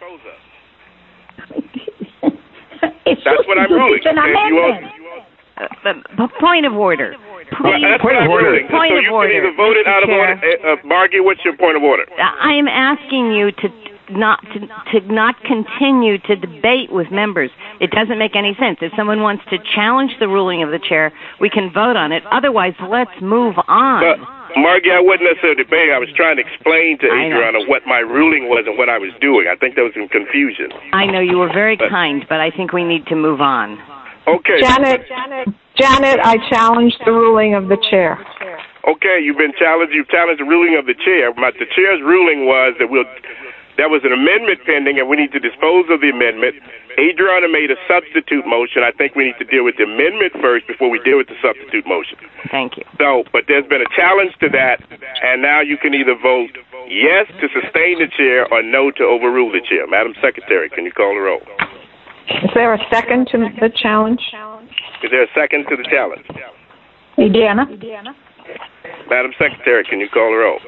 That's what I'm ruling. It's an And you want- amendment. Uh, p- point of order. Well, Please. that's what I'm ruling. Point so of you order, can either vote it Mister out of Chair. order. Uh, uh, Margie, what's your point of order? I am asking you to not to, to not continue to debate with members. It doesn't make any sense. If someone wants to challenge the ruling of the chair, we can vote on it. Otherwise, let's move on. But, Margie, I wasn't necessarily debating. I was trying to explain to I know. Adriana what my ruling was and what I was doing. I think there was some confusion. I know you were very But- kind, but I think we need to move on. Okay. Janet, Janet, I challenge the ruling of the chair. Okay, you've been challenged. You've challenged the ruling of the chair. But the chair's ruling was that we'll. There was an amendment pending, and we need to dispose of the amendment. Adriana made a substitute motion. I think we need to deal with the amendment first before we deal with the substitute motion. Thank you. So, but there's been a challenge to that, and now you can either vote yes to sustain the chair or no to overrule the chair. Madam Secretary, can you call the roll? Is there a second to the challenge? Is there a second to the challenge? Adriana? Madam Secretary, can you call the roll?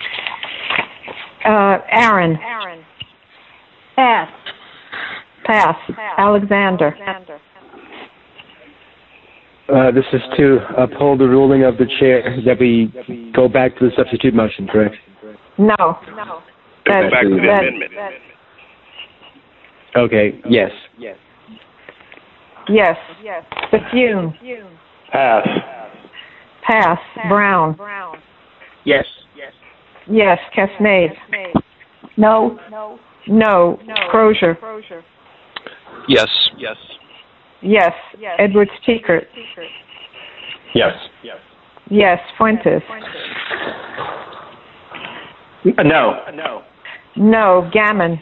Uh, Aaron. Pass. Pass. Alexander. Uh, this is to uphold the ruling of the chair that we go back to the substitute motion, correct? No. Go That- back to the that- amendment. Okay, yes. Yes. Bethune. Pass. Pass. Brown. Yes. Yes. Casnade. No. No. Crozier. Yes. Yes. Edwards Tiekert. Yes. Yes. Fuentes. Uh, no. No. Gammon.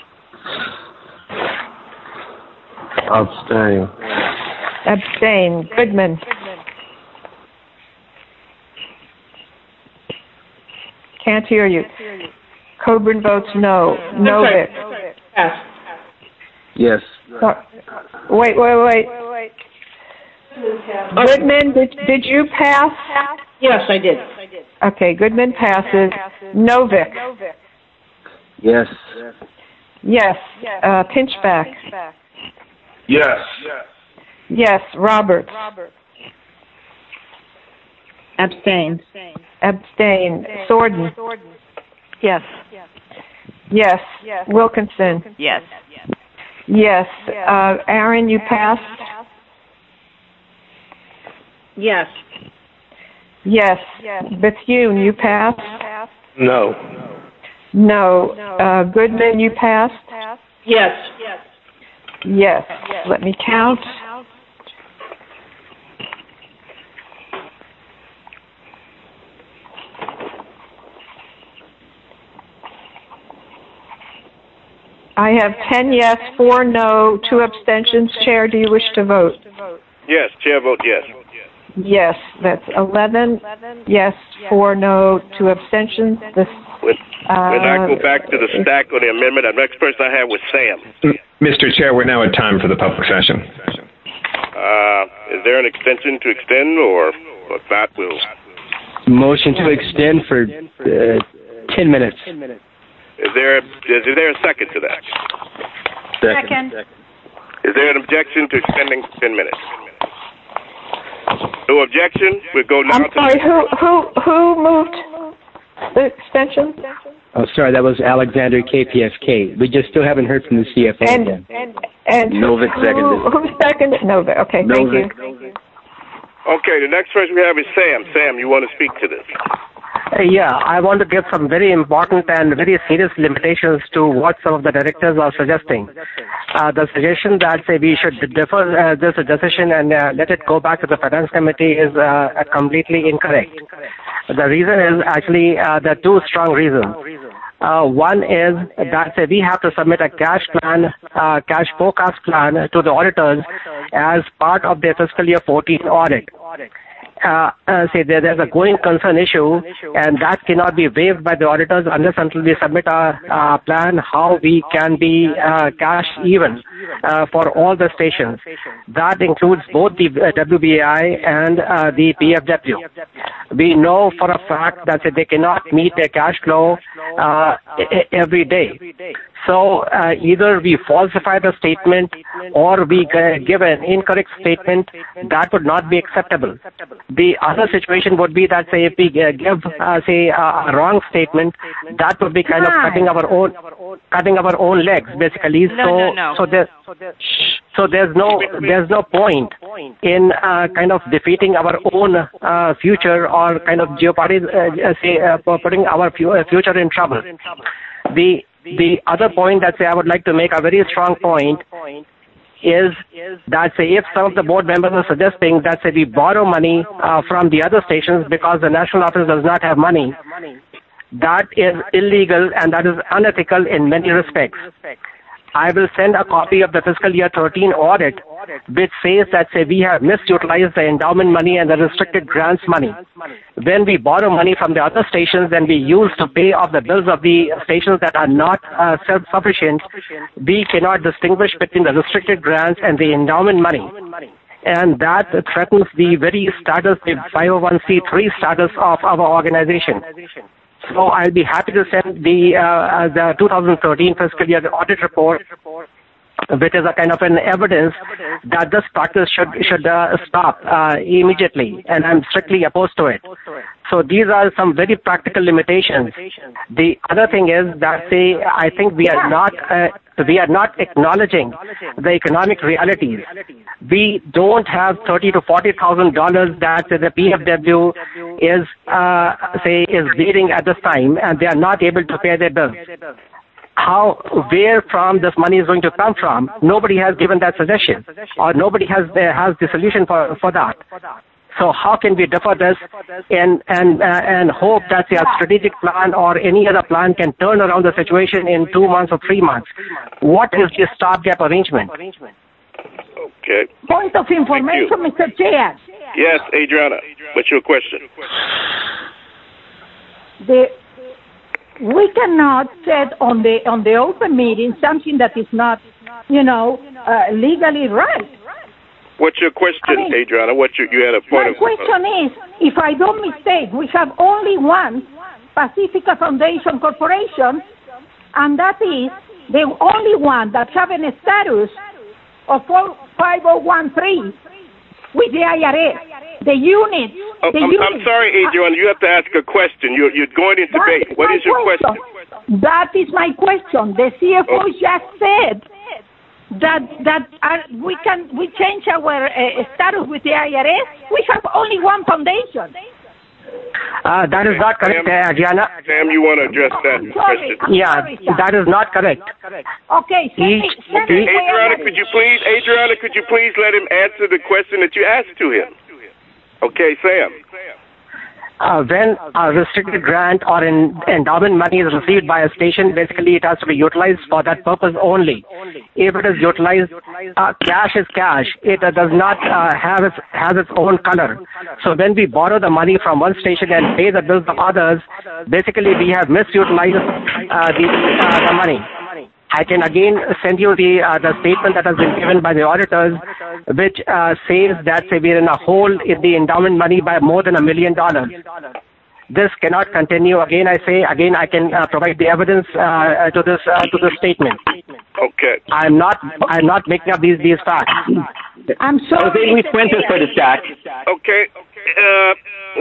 Abstain. Abstain. Goodman. Can't hear you. Coburn votes no. Novick. Yes. Uh, Wait, wait, wait. Goodman, did, did you pass? Yes, I did. Okay, Goodman passes. Novick. Yes. Yes. Uh, Pinchback. Yes. Yes. Roberts. Abstain. Abstain. Sorden. Yes. Yes. Wilkinson. Yes. Yes. Uh, Aaron, you passed? Yes. Yes. Bethune, you passed? No. No. Uh, Goodman, you passed? Yes. Yes. Let me count. I have ten yes, four no, two abstentions. Chair, do you wish to vote? Yes, chair vote yes. Yes, that's eleven yes, four no, two abstentions. This, When, uh, when I go back to the stack on the amendment, the next person I have was Sam. Mister Chair, we're now at time for the public session. Uh, is there an extension to extend, or if not, we'll... Motion to extend for uh, ten minutes. Is there, is, is there a second to that? Second. Is there an objection to extending ten minutes? No objection. We'll go now I'm to... sorry, who, who, who moved, extension? Oh, sorry, that was Alexander K P F K. We just still haven't heard from the C F O and, again. And, and Novik who, seconded. Who seconded? Novik. Okay, Novik. thank you. Okay, the next person we have is Sam. Sam, you want to speak to this? Uh, yeah, I want to give some very important and very serious limitations to what some of the directors are suggesting. Uh, the suggestion that say we should defer uh, this decision and uh, let it go back to the finance committee is uh, completely incorrect. The reason is actually uh, there are two strong reasons. Uh, one is that say we have to submit a cash plan, uh, cash forecast plan to the auditors as part of their fiscal year fourteen audit. Uh, uh, say there, there's a going concern issue, and that cannot be waived by the auditors unless until we submit a, a plan how we can be uh, cash even uh, for all the stations. That includes both the uh, W B A I and uh, the P F W. We know for a fact that they cannot meet their cash flow uh, every day. So uh, either we falsify the statement or we uh, give an incorrect statement. That would not be acceptable. The other situation would be that, say, if we uh, give, uh, say, uh, a wrong statement, that would be kind of cutting our own, cutting our own legs, basically. No, so, no, no. so there, so there's no, there's no point in uh, kind of defeating our own uh, future or kind of jeopardizing, uh, say, uh, putting our future in trouble. The The other point that say I would like to make a very strong point is that say if some of the board members are suggesting that say we borrow money uh, from the other stations because the national office does not have money, that is illegal and that is unethical in many respects. I will send a copy of the fiscal year thirteen audit which says that say we have misutilized the endowment money and the restricted grants money. When we borrow money from the other stations and we use to pay off the bills of the stations that are not uh, self-sufficient, we cannot distinguish between the restricted grants and the endowment money. And that threatens the very status, the five oh one c three status of our organization. So I'll be happy to send the uh, the two thousand thirteen fiscal year audit report, which is a kind of an evidence that this practice should should uh, stop uh, immediately, and I'm strictly opposed to it. So these are some very practical limitations. The other thing is that say I think we are not uh, we are not acknowledging the economic realities. We don't have thirty to forty thousand dollars that the P F W is uh, say is needing at this time, and they are not able to pay their bills. How, where from this money is going to come from? Nobody has given that suggestion, or nobody has uh, has the solution for for that. So how can we defer this and and uh, and hope that a strategic plan or any other plan can turn around the situation in two months or three months? What is the stopgap arrangement? Okay. Point of information, Mister Chair. Yes, Adriana. What's your question? The we cannot set on the on the open meeting something that is not, you know, uh, legally right. What's your question, I mean, Adriana? What you, you had a point my of... My question is, if I don't mistake, we have only one Pacifica Foundation Corporation, and that is the only one that have a status of five oh one three with the I R S. The unit. Oh, the I'm, unit. I'm sorry, Adriana. You have to ask a question. You're, you're going into debate. What is your question? question? That is my question. The C F O oh. just said that that uh, we can we change our uh, status with the I R S. We have only one foundation. Uh, that is not correct, Sam, Adriana. Sam, you want to address that I'm sorry, question? I'm yeah, sorry, that is not correct. Okay, send me, send me Adriana, could you please, Adriana, could you please let him answer the question that you asked to him? Okay, Sam. Uh, when a restricted grant or an endowment money is received by a station, basically it has to be utilized for that purpose only. If it is utilized, uh, cash is cash. It uh, does not uh, have its, has its own color. So when we borrow the money from one station and pay the bills of others, basically we have misutilized uh, the, uh, the money. I can again send you the uh, the statement that has been given by the auditors, which uh, says that say, we're in a hole in the endowment money by more than a million dollars. This cannot continue. Again, I say, again, I can uh, provide the evidence uh, to this uh, to this statement. Okay. I'm not I'm not making up these these facts. I'm sorry. We went for the stack. Okay. Uh, we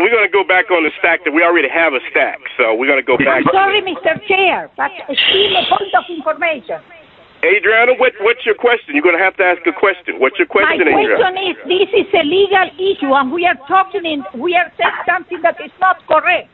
we're going to go back on the stack that we already have a stack. So we're going to go back. I'm sorry, Mister Chair, but still a point of information. Adriana, what, what's your question? You're going to have to ask a question. What's your question, My Adriana? question is, this is a legal issue, and we are talking in, we are saying something that is not correct.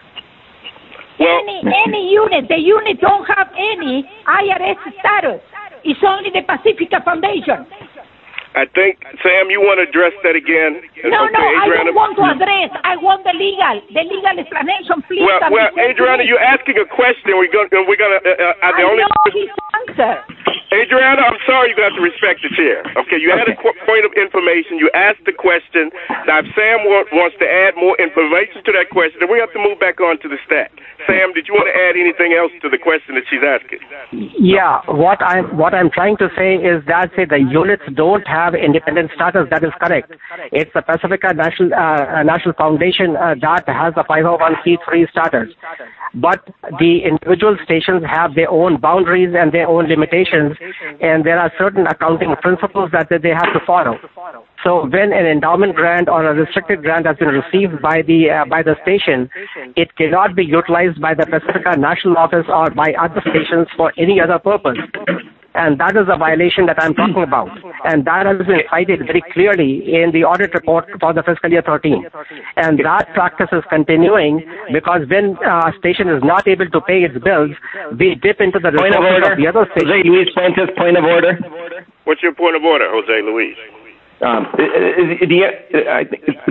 Well, any any unit, the unit don't have any I R S status. It's only the Pacifica Foundation. I think, Sam, you want to address that again? No, okay, no, I Adriana. don't want to address. I want the legal, the legal explanation, please. Well, well, Adriana, you're asking a question. We're going, we're going to. Uh, uh, the I only know his answer. Adriana, I'm sorry, you're going to have to respect the chair. Okay, you had a qu- point of information. You asked the question. Now, if Sam wa- wants to add more information to that question, then we have to move back on to the stack. Sam, did you want to add anything else to the question that she's asking? Yeah, what I'm what I'm trying to say is that say the units don't have independent status. That is correct. It's the Pacifica National uh, National Foundation uh, that has the five oh one c three status. But the individual stations have their own boundaries and their own limitations, and there are certain accounting principles that they have to follow. So when an endowment grant or a restricted grant has been received by the uh, by the station, it cannot be utilized by the Pacifica National Office or by other stations for any other purpose. And that is a violation that I'm talking about. And that has been cited very clearly in the audit report for the fiscal year thirteen. And that practice is continuing because when a uh, station is not able to pay its bills, we dip into the point of resources order. of the other station. Jose Luis Fuentes, point of order. What's your point of order, Jose Luis? Um, the, I,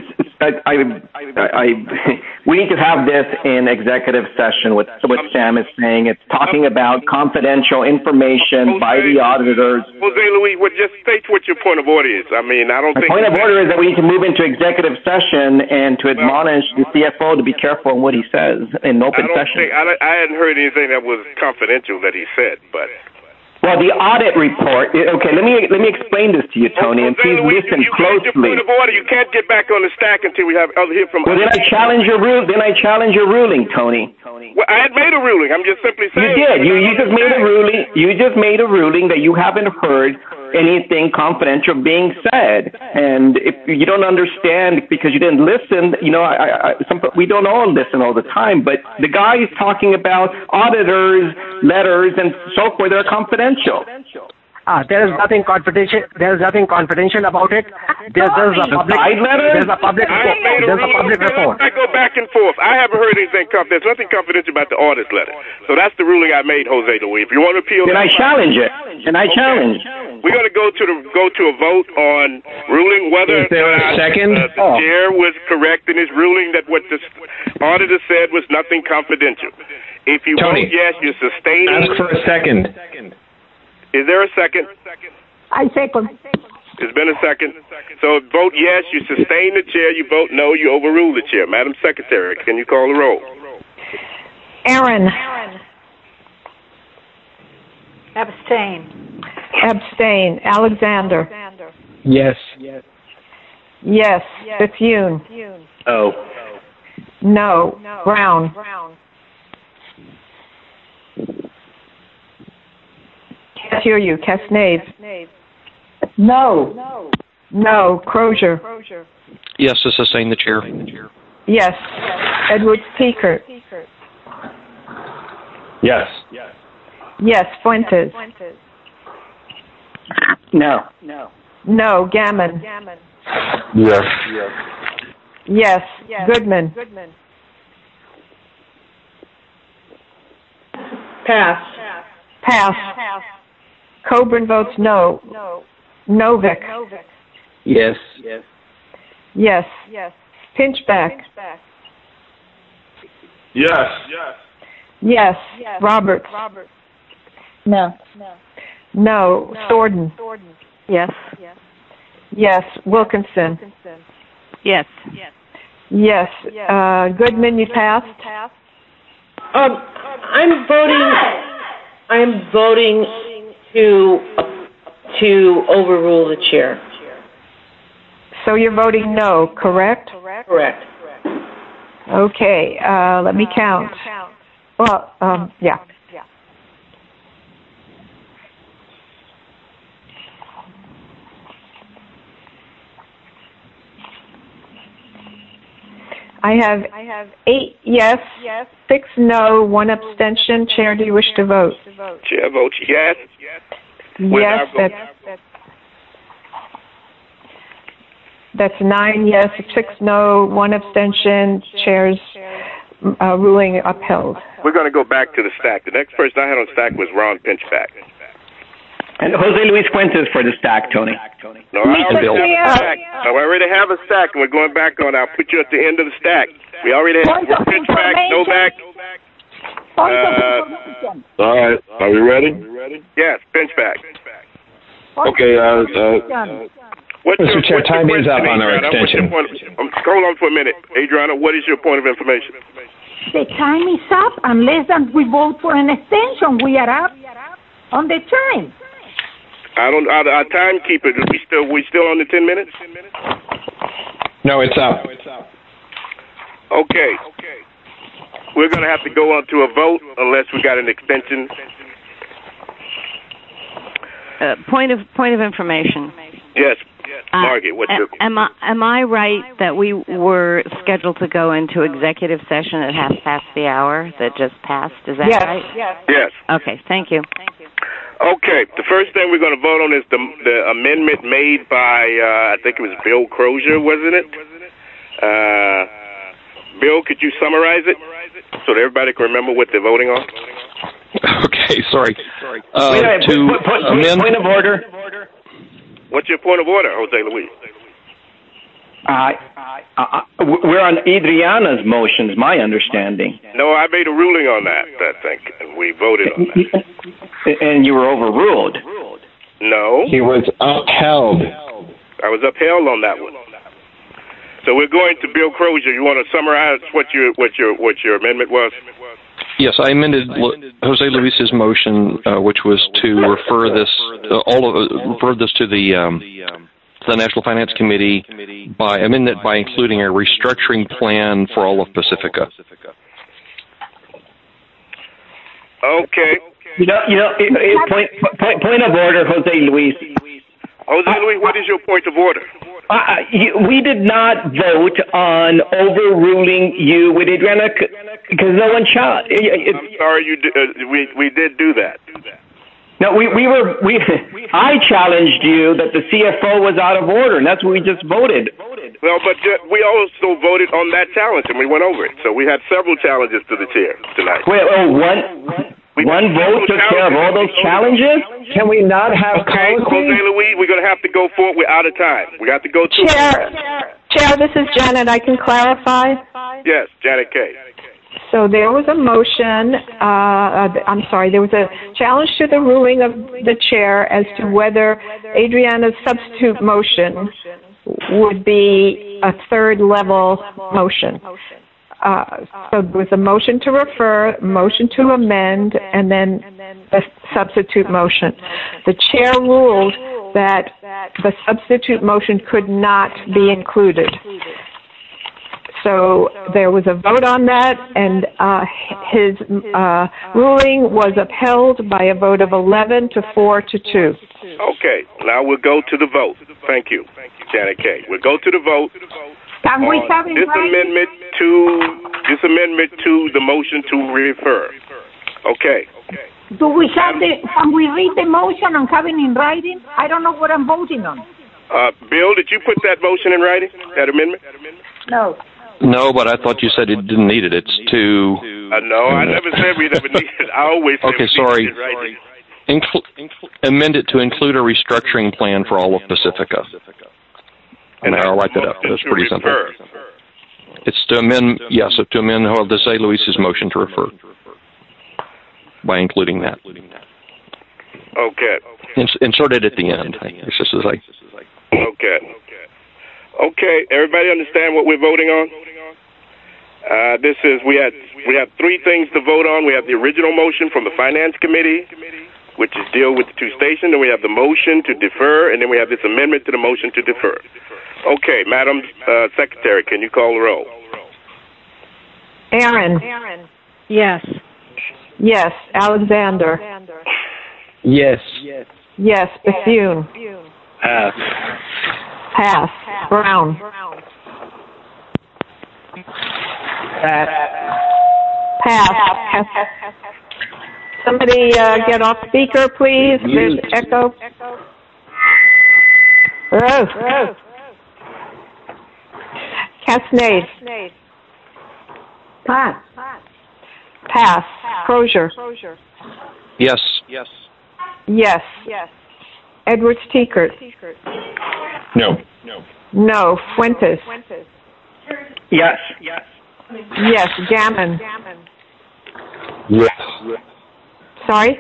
I, I, I, we need to have this in executive session. What, what Sam is saying, it's talking about confidential information by the auditors. Jose Luis, well, just state what your point of order is. I mean, I don't My think. point of order is that we need to move into executive session and to admonish the C F O to be careful in what he says in open I don't session. Think, I, I hadn't heard anything that was confidential that he said, but. Well, the audit report. Okay, let me let me explain this to you, Tony, and please Louis, listen you, you closely. Your point of order. You can't get back on the stack until we have other hear from. Well, then I challenge your rule. Then I challenge your ruling, Tony. Well, I had made a ruling. I'm just simply saying. You did. You you just made a ruling. You just made a ruling that you haven't heard anything confidential being said, and if you don't understand because you didn't listen, you know, I, I, some, we don't all listen all the time. But the guy is talking about auditors, letters, and so forth. They're confidential. Ah, there is nothing confidential. There is nothing confidential about it. There's, there's a public. There's a public. There's a public report. I go back and forth. I haven't heard anything. There's nothing confidential about the audit letter. So that's the ruling I made, Jose Luis. If you want to appeal, then I challenge it. And I challenge. We're going to go to the go to a vote on ruling whether Is there a second? Uh, the oh. chair was correct in his ruling that what the auditor said was nothing confidential. If you Tony, vote yes, you're sustaining. Ask for a second. Is there a second? I second. There's been a second. So vote yes, you sustain the chair. You vote no, you overrule the chair. Madam Secretary, can you call the roll? Aaron. Abstain. Abstain. Alexander. Yes. Yes. Bethune. Oh. No. Brown. Can't hear you. Casnave. No. No. Crozier. Yes, to sustain the chair. Yes. Edwards Peekert. Yes. Yes. Fuentes. No. No. Gammon. Yes. Yes. Goodman. Pass. Pass. Coburn votes no. Novik. Yes. Yes. Pinchback. Yes. Yes. Roberts. No. No. Thornton. Yes. Yes. Wilkinson. Yes. Yes. Uh, Goodman, you passed? Um, I'm voting. I'm voting to to overrule the chair. So you're voting no, correct? Correct. Okay. Uh, let me count. Well, um, yeah. I have eight yes, six no, one abstention. Chair, do you wish to vote? Chair votes yes. Yes, that's, that's nine yes, six no, one abstention. Chair's uh, ruling upheld. We're going to go back to the stack. The next person I had on stack was Ron Pinchback. And Jose Luis Fuentes for the stack, Tony. No, I already have a stack. I already have a stack, and we're going back on. I'll put you at the end of the stack. We already have Pinchback, Novak. Uh, All right. Are we ready? yes, Pinchback. Okay. Uh, uh, What's Mister your, Chair, time is up on our Adriana? extension. What's your point of, um, hold on for a minute. Adriana, what is your point of information? The time is up unless we vote for an extension. We are up on the time. I don't. Our, our timekeeper. We still. We still on the ten minutes. No, it's up. Okay. We're going to have to go on to a vote unless we got an extension. Uh, point of point of information. Yes. Yes. Uh, Margaret, what's your... Am I, am I right that we were scheduled to go into executive session at half past the hour that just passed? Is that yes. right? Yes. Yes. Okay, thank you. Thank you. Okay, the first thing we're going to vote on is the, the amendment made by, uh, I think it was Bill Crozier, wasn't it? Uh, Bill, could you summarize it so that everybody can remember what they're voting on? Okay, sorry. Uh, Wait, wait, to point, point, amend... point of order. What's your point of order, Jose Luis? Uh, uh, we're on Adriana's motions, my understanding. No, I made a ruling on that, I think, and we voted on that. And you were overruled. No. He was upheld. I was upheld on that one. So we're going to Bill Crozier. You want to summarize what your what your what your amendment was? Yes, I amended Jose Luis's motion, uh, which was to refer this uh, all of uh, refer this to the um, to the National Finance Committee by amend it by including a restructuring plan for all of Pacifica. Okay. You know, you know. It, it, point, point point of order, Jose Luis. Jose Luis, what is your point of order? Uh, you, we did not vote on overruling you with Adriana because no one challenged. I'm sorry, you did, uh, we we did do that. No, we we were we. I challenged you that the C F O was out of order, and that's what we just voted. Well, but uh, we also voted on that challenge, and we went over it. So we had several challenges to the chair tonight. Wait, oh, one. We One vote took care of all those challenges? Can we not have okay, colloquy? Jose Luis, we're going to have to go forward. We're out of time. We got to go to... Chair, Chair, this is Janet. I can clarify? Yes, Janet Kay. So there was a motion, uh, I'm sorry, there was a challenge to the ruling of the chair as to whether Adriana's substitute motion would be a third level motion. Uh, so there was a motion to refer, motion to amend, and then a substitute motion. The chair ruled that the substitute motion could not be included. So there was a vote on that, and uh, his uh, ruling was upheld by a vote of eleven to four to two. Okay, now we'll go to the vote. Thank you, Janet Kay. We'll go to the vote. Can we have this amendment to this amendment to the motion to refer? Okay. Do we have the? Can we read the motion and have it in writing? I don't know what I'm voting on. Uh, Bill, did you put that motion in writing? That amendment? No. No, but I thought you said it didn't need it. It's to. Uh, no, I never said we never needed it. I always said okay, we sorry. needed it in writing. Inclu- amend it to include a restructuring plan for all of Pacifica. And I like that up. That's pretty simple. It's to amend, yes, to amend Jose Luis's motion to refer by including that. Okay. Ins- insert it at the end. It's just as I. Okay. Okay. Everybody understand what we're voting on? Uh, this is we had we have three things to vote on. We have the original motion from the Finance Committee, which is deal with the two stations. Then we have the motion to defer, and then we have this amendment to the motion to defer. Okay, Madam uh, Secretary, can you call the roll? Aaron. Yes. Yes. Alexander. Yes. Yes. Bethune. Pass. Pass. Brown. Pass. Pass. Pass. Somebody uh, get off speaker, please. There's echo. Oh. Casnade. Pass. Pass. Crozier. Yes. Yes. Yes. Edwards Tiekert. No. No. Fuentes. Yes. Yes. Gammon. Yes. Sorry?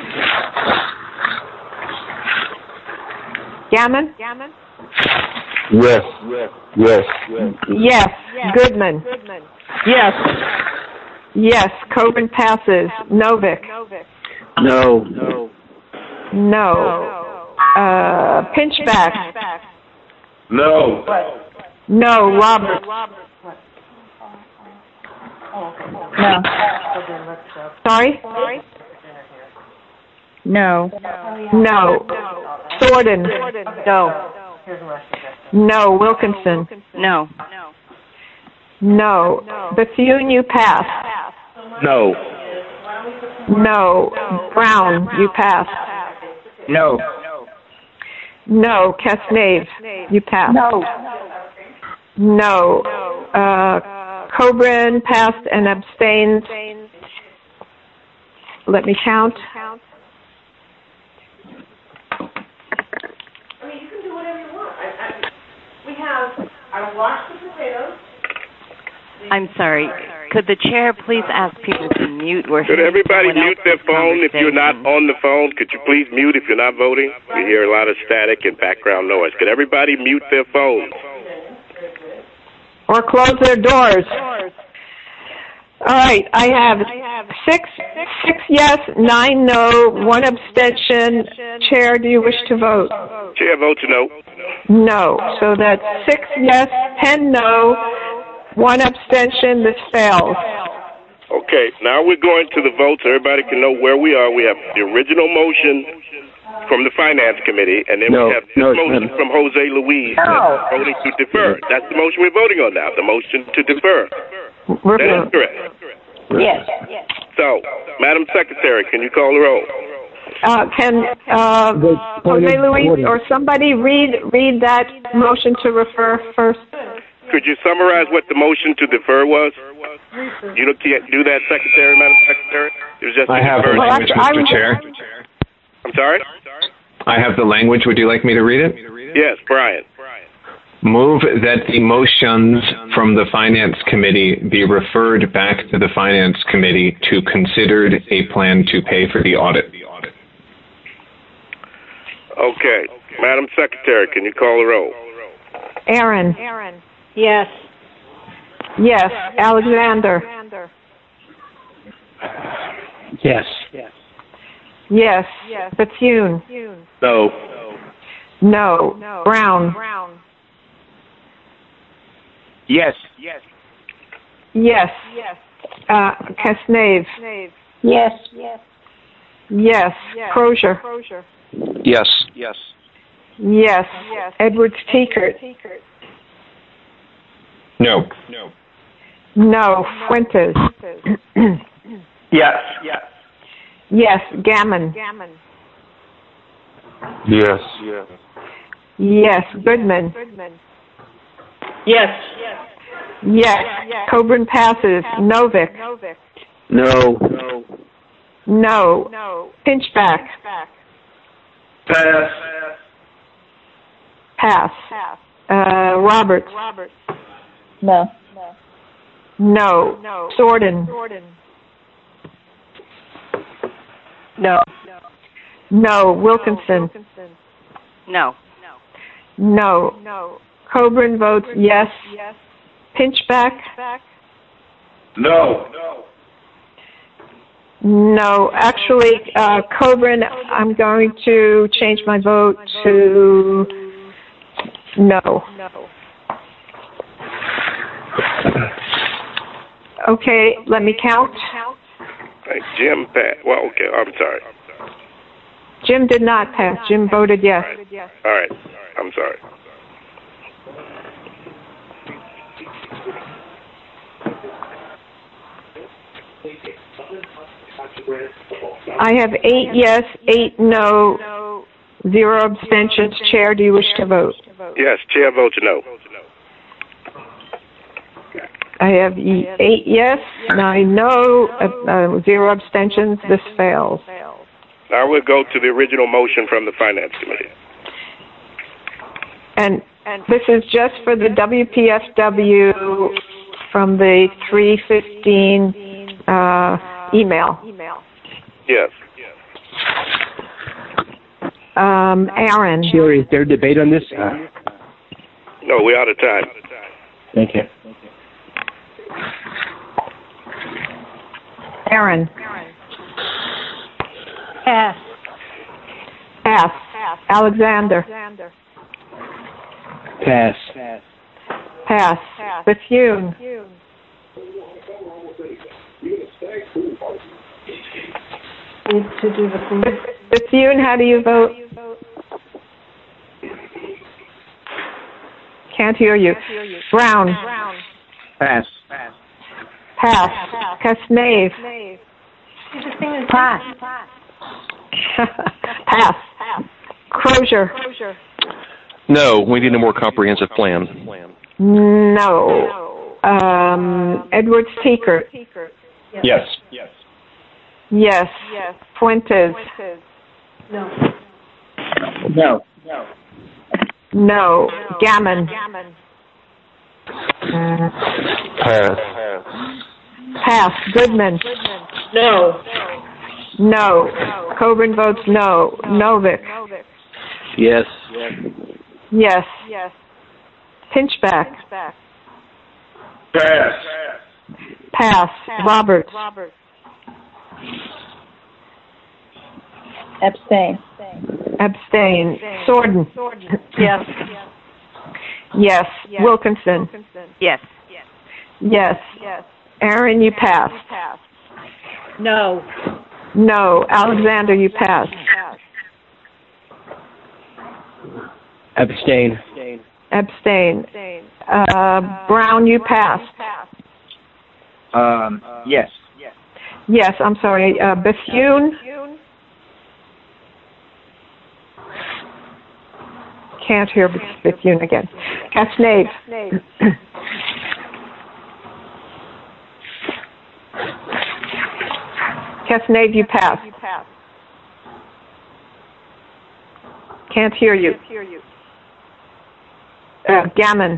Gammon? Yes. Yes. Yes. Goodman? Yes. Yes. Coburn passes. Novick? No. No. Uh, Pinchback? No. No. Roberts? No. Sorry? No. No. Thornton? No. No. Wilkinson? No. No. Bethune, you pass. No. No. Brown, you pass. No. No. Casnave, you pass. No. No. Uh, Coburn passed and abstained. Let me count. I mean, you can do whatever you want. I, I, we have, I washed the potatoes. I'm sorry. Could the chair please ask people to mute? Where Could everybody mute their phone if you're not on the phone? Could you please mute if you're not voting? We hear a lot of static and background noise. Could everybody mute their phones? Or close their doors. All right, I have six, six yes, nine no, one abstention. Chair, do you wish to vote? Chair votes no. No. So that's six yes, ten no, one abstention. This fails. Okay, now we're going to the votes. Everybody can know where we are. We have the original motion from the Finance Committee, and then No, we have this no, motion no. from Jose Luis No. voting to defer. That's the motion we're voting on now, the motion to defer. We're That is correct. Yes. So, Madam Secretary, can you call the roll? Uh, can uh, Jose Luis or somebody read read that motion to refer first? Could you summarize what the motion to defer was? You can't do that, Secretary, Madam Secretary? It was just I to have the defer. language, Mister Chair. I'm sorry? I have the language. Would you like me to read it? Yes, Brian. Move that the motions from the Finance Committee be referred back to the Finance Committee to consider a plan to pay for the audit. Okay. Madam Secretary, can you call the roll? Aaron. Yes. Yes. Alexander. Yes. Yes. Bethune. No. No. Brown. Yes. Yes. Uh, Casnave. Yes. Yes. Crozier. Yes. Yes. Edwards Tiekert. No. No. Fuentes. Yes. Yes. Gammon. Yes. Yes. Goodman. Yes. Yes. Coburn passes. Novick. No. No. Pinchback. Pass. Pass. Uh, Roberts. No. No. Thornton. No. No. Wilkinson. No. No. Coburn votes yes. Pinchback. No. No. Actually, uh, Coburn, I'm going to change my vote to no. Okay, let me count. Hey, Jim Pat. Well, okay, I'm sorry. Jim did not pass. Jim voted yes. All right. I'm sorry. I have eight yes, eight no, zero abstentions. Chair, do you wish to vote? Yes, Chair votes no. I have eight yes, nine no, uh, uh, zero abstentions. This fails. Now we'll go to the original motion from the Finance Committee. And this is just for the W P F W from the three fifteen uh, email. Yes. Um, Aaron. Sure, is there debate on this? Uh, no, we're out of time. Thank you. Aaron. Pass. Pass. Alexander. Pass. Pass. Bethune. Bethune, how do you vote? Can't hear you. Brown. Pass. Pass. Casnave. Pass. Pass. Crozier. No, we need a more comprehensive plan. No. Um, Edwards Teekert. Yes. Yes. Fuentes. No. No. No. Gammon. Pass. Pass. Goodman. No. No. Coburn votes no. Novick. Yes. Yes. Pinchback. Pass. Pass. Roberts. Abstain. Abstain. Sorden. Yes. Yes. Wilkinson. Yes. Yes. Aaron, you pass. No. No. Alexander, you pass. Abstain. Abstain. Uh, Brown, you pass. Um, yes. Yes, I'm sorry. Uh, Bethune? Can't hear Bethune again. Casnave? Casnave, you pass. Can't hear you. Uh, Gammon?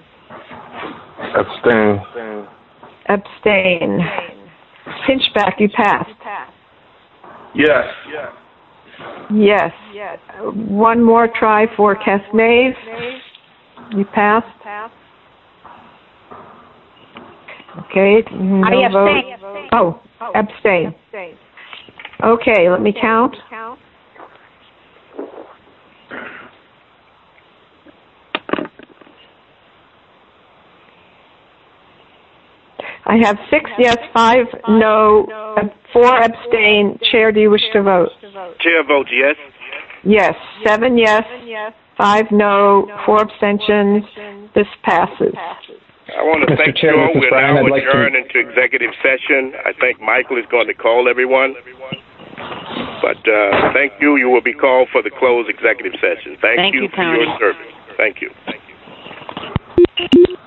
Abstain. Abstain. Pinchback, you pass. Yes. Yes. Uh, one more try for Casnave. You pass. Okay. No I vote. abstain. Oh, abstain. Okay, let me count. I have six yes, five no, uh, four abstain. Chair, do you wish to vote? Chair votes yes. Yes, seven yes, five no, four abstentions. This passes. I want to Mister thank Chair, you all. Missus We're Brown, now I'd like to- adjourned into executive session. I think Michael is going to call everyone. But uh, thank you. You will be called for the closed executive session. Thank, Thank you you, for Tony. your service. Thank you. Thank you.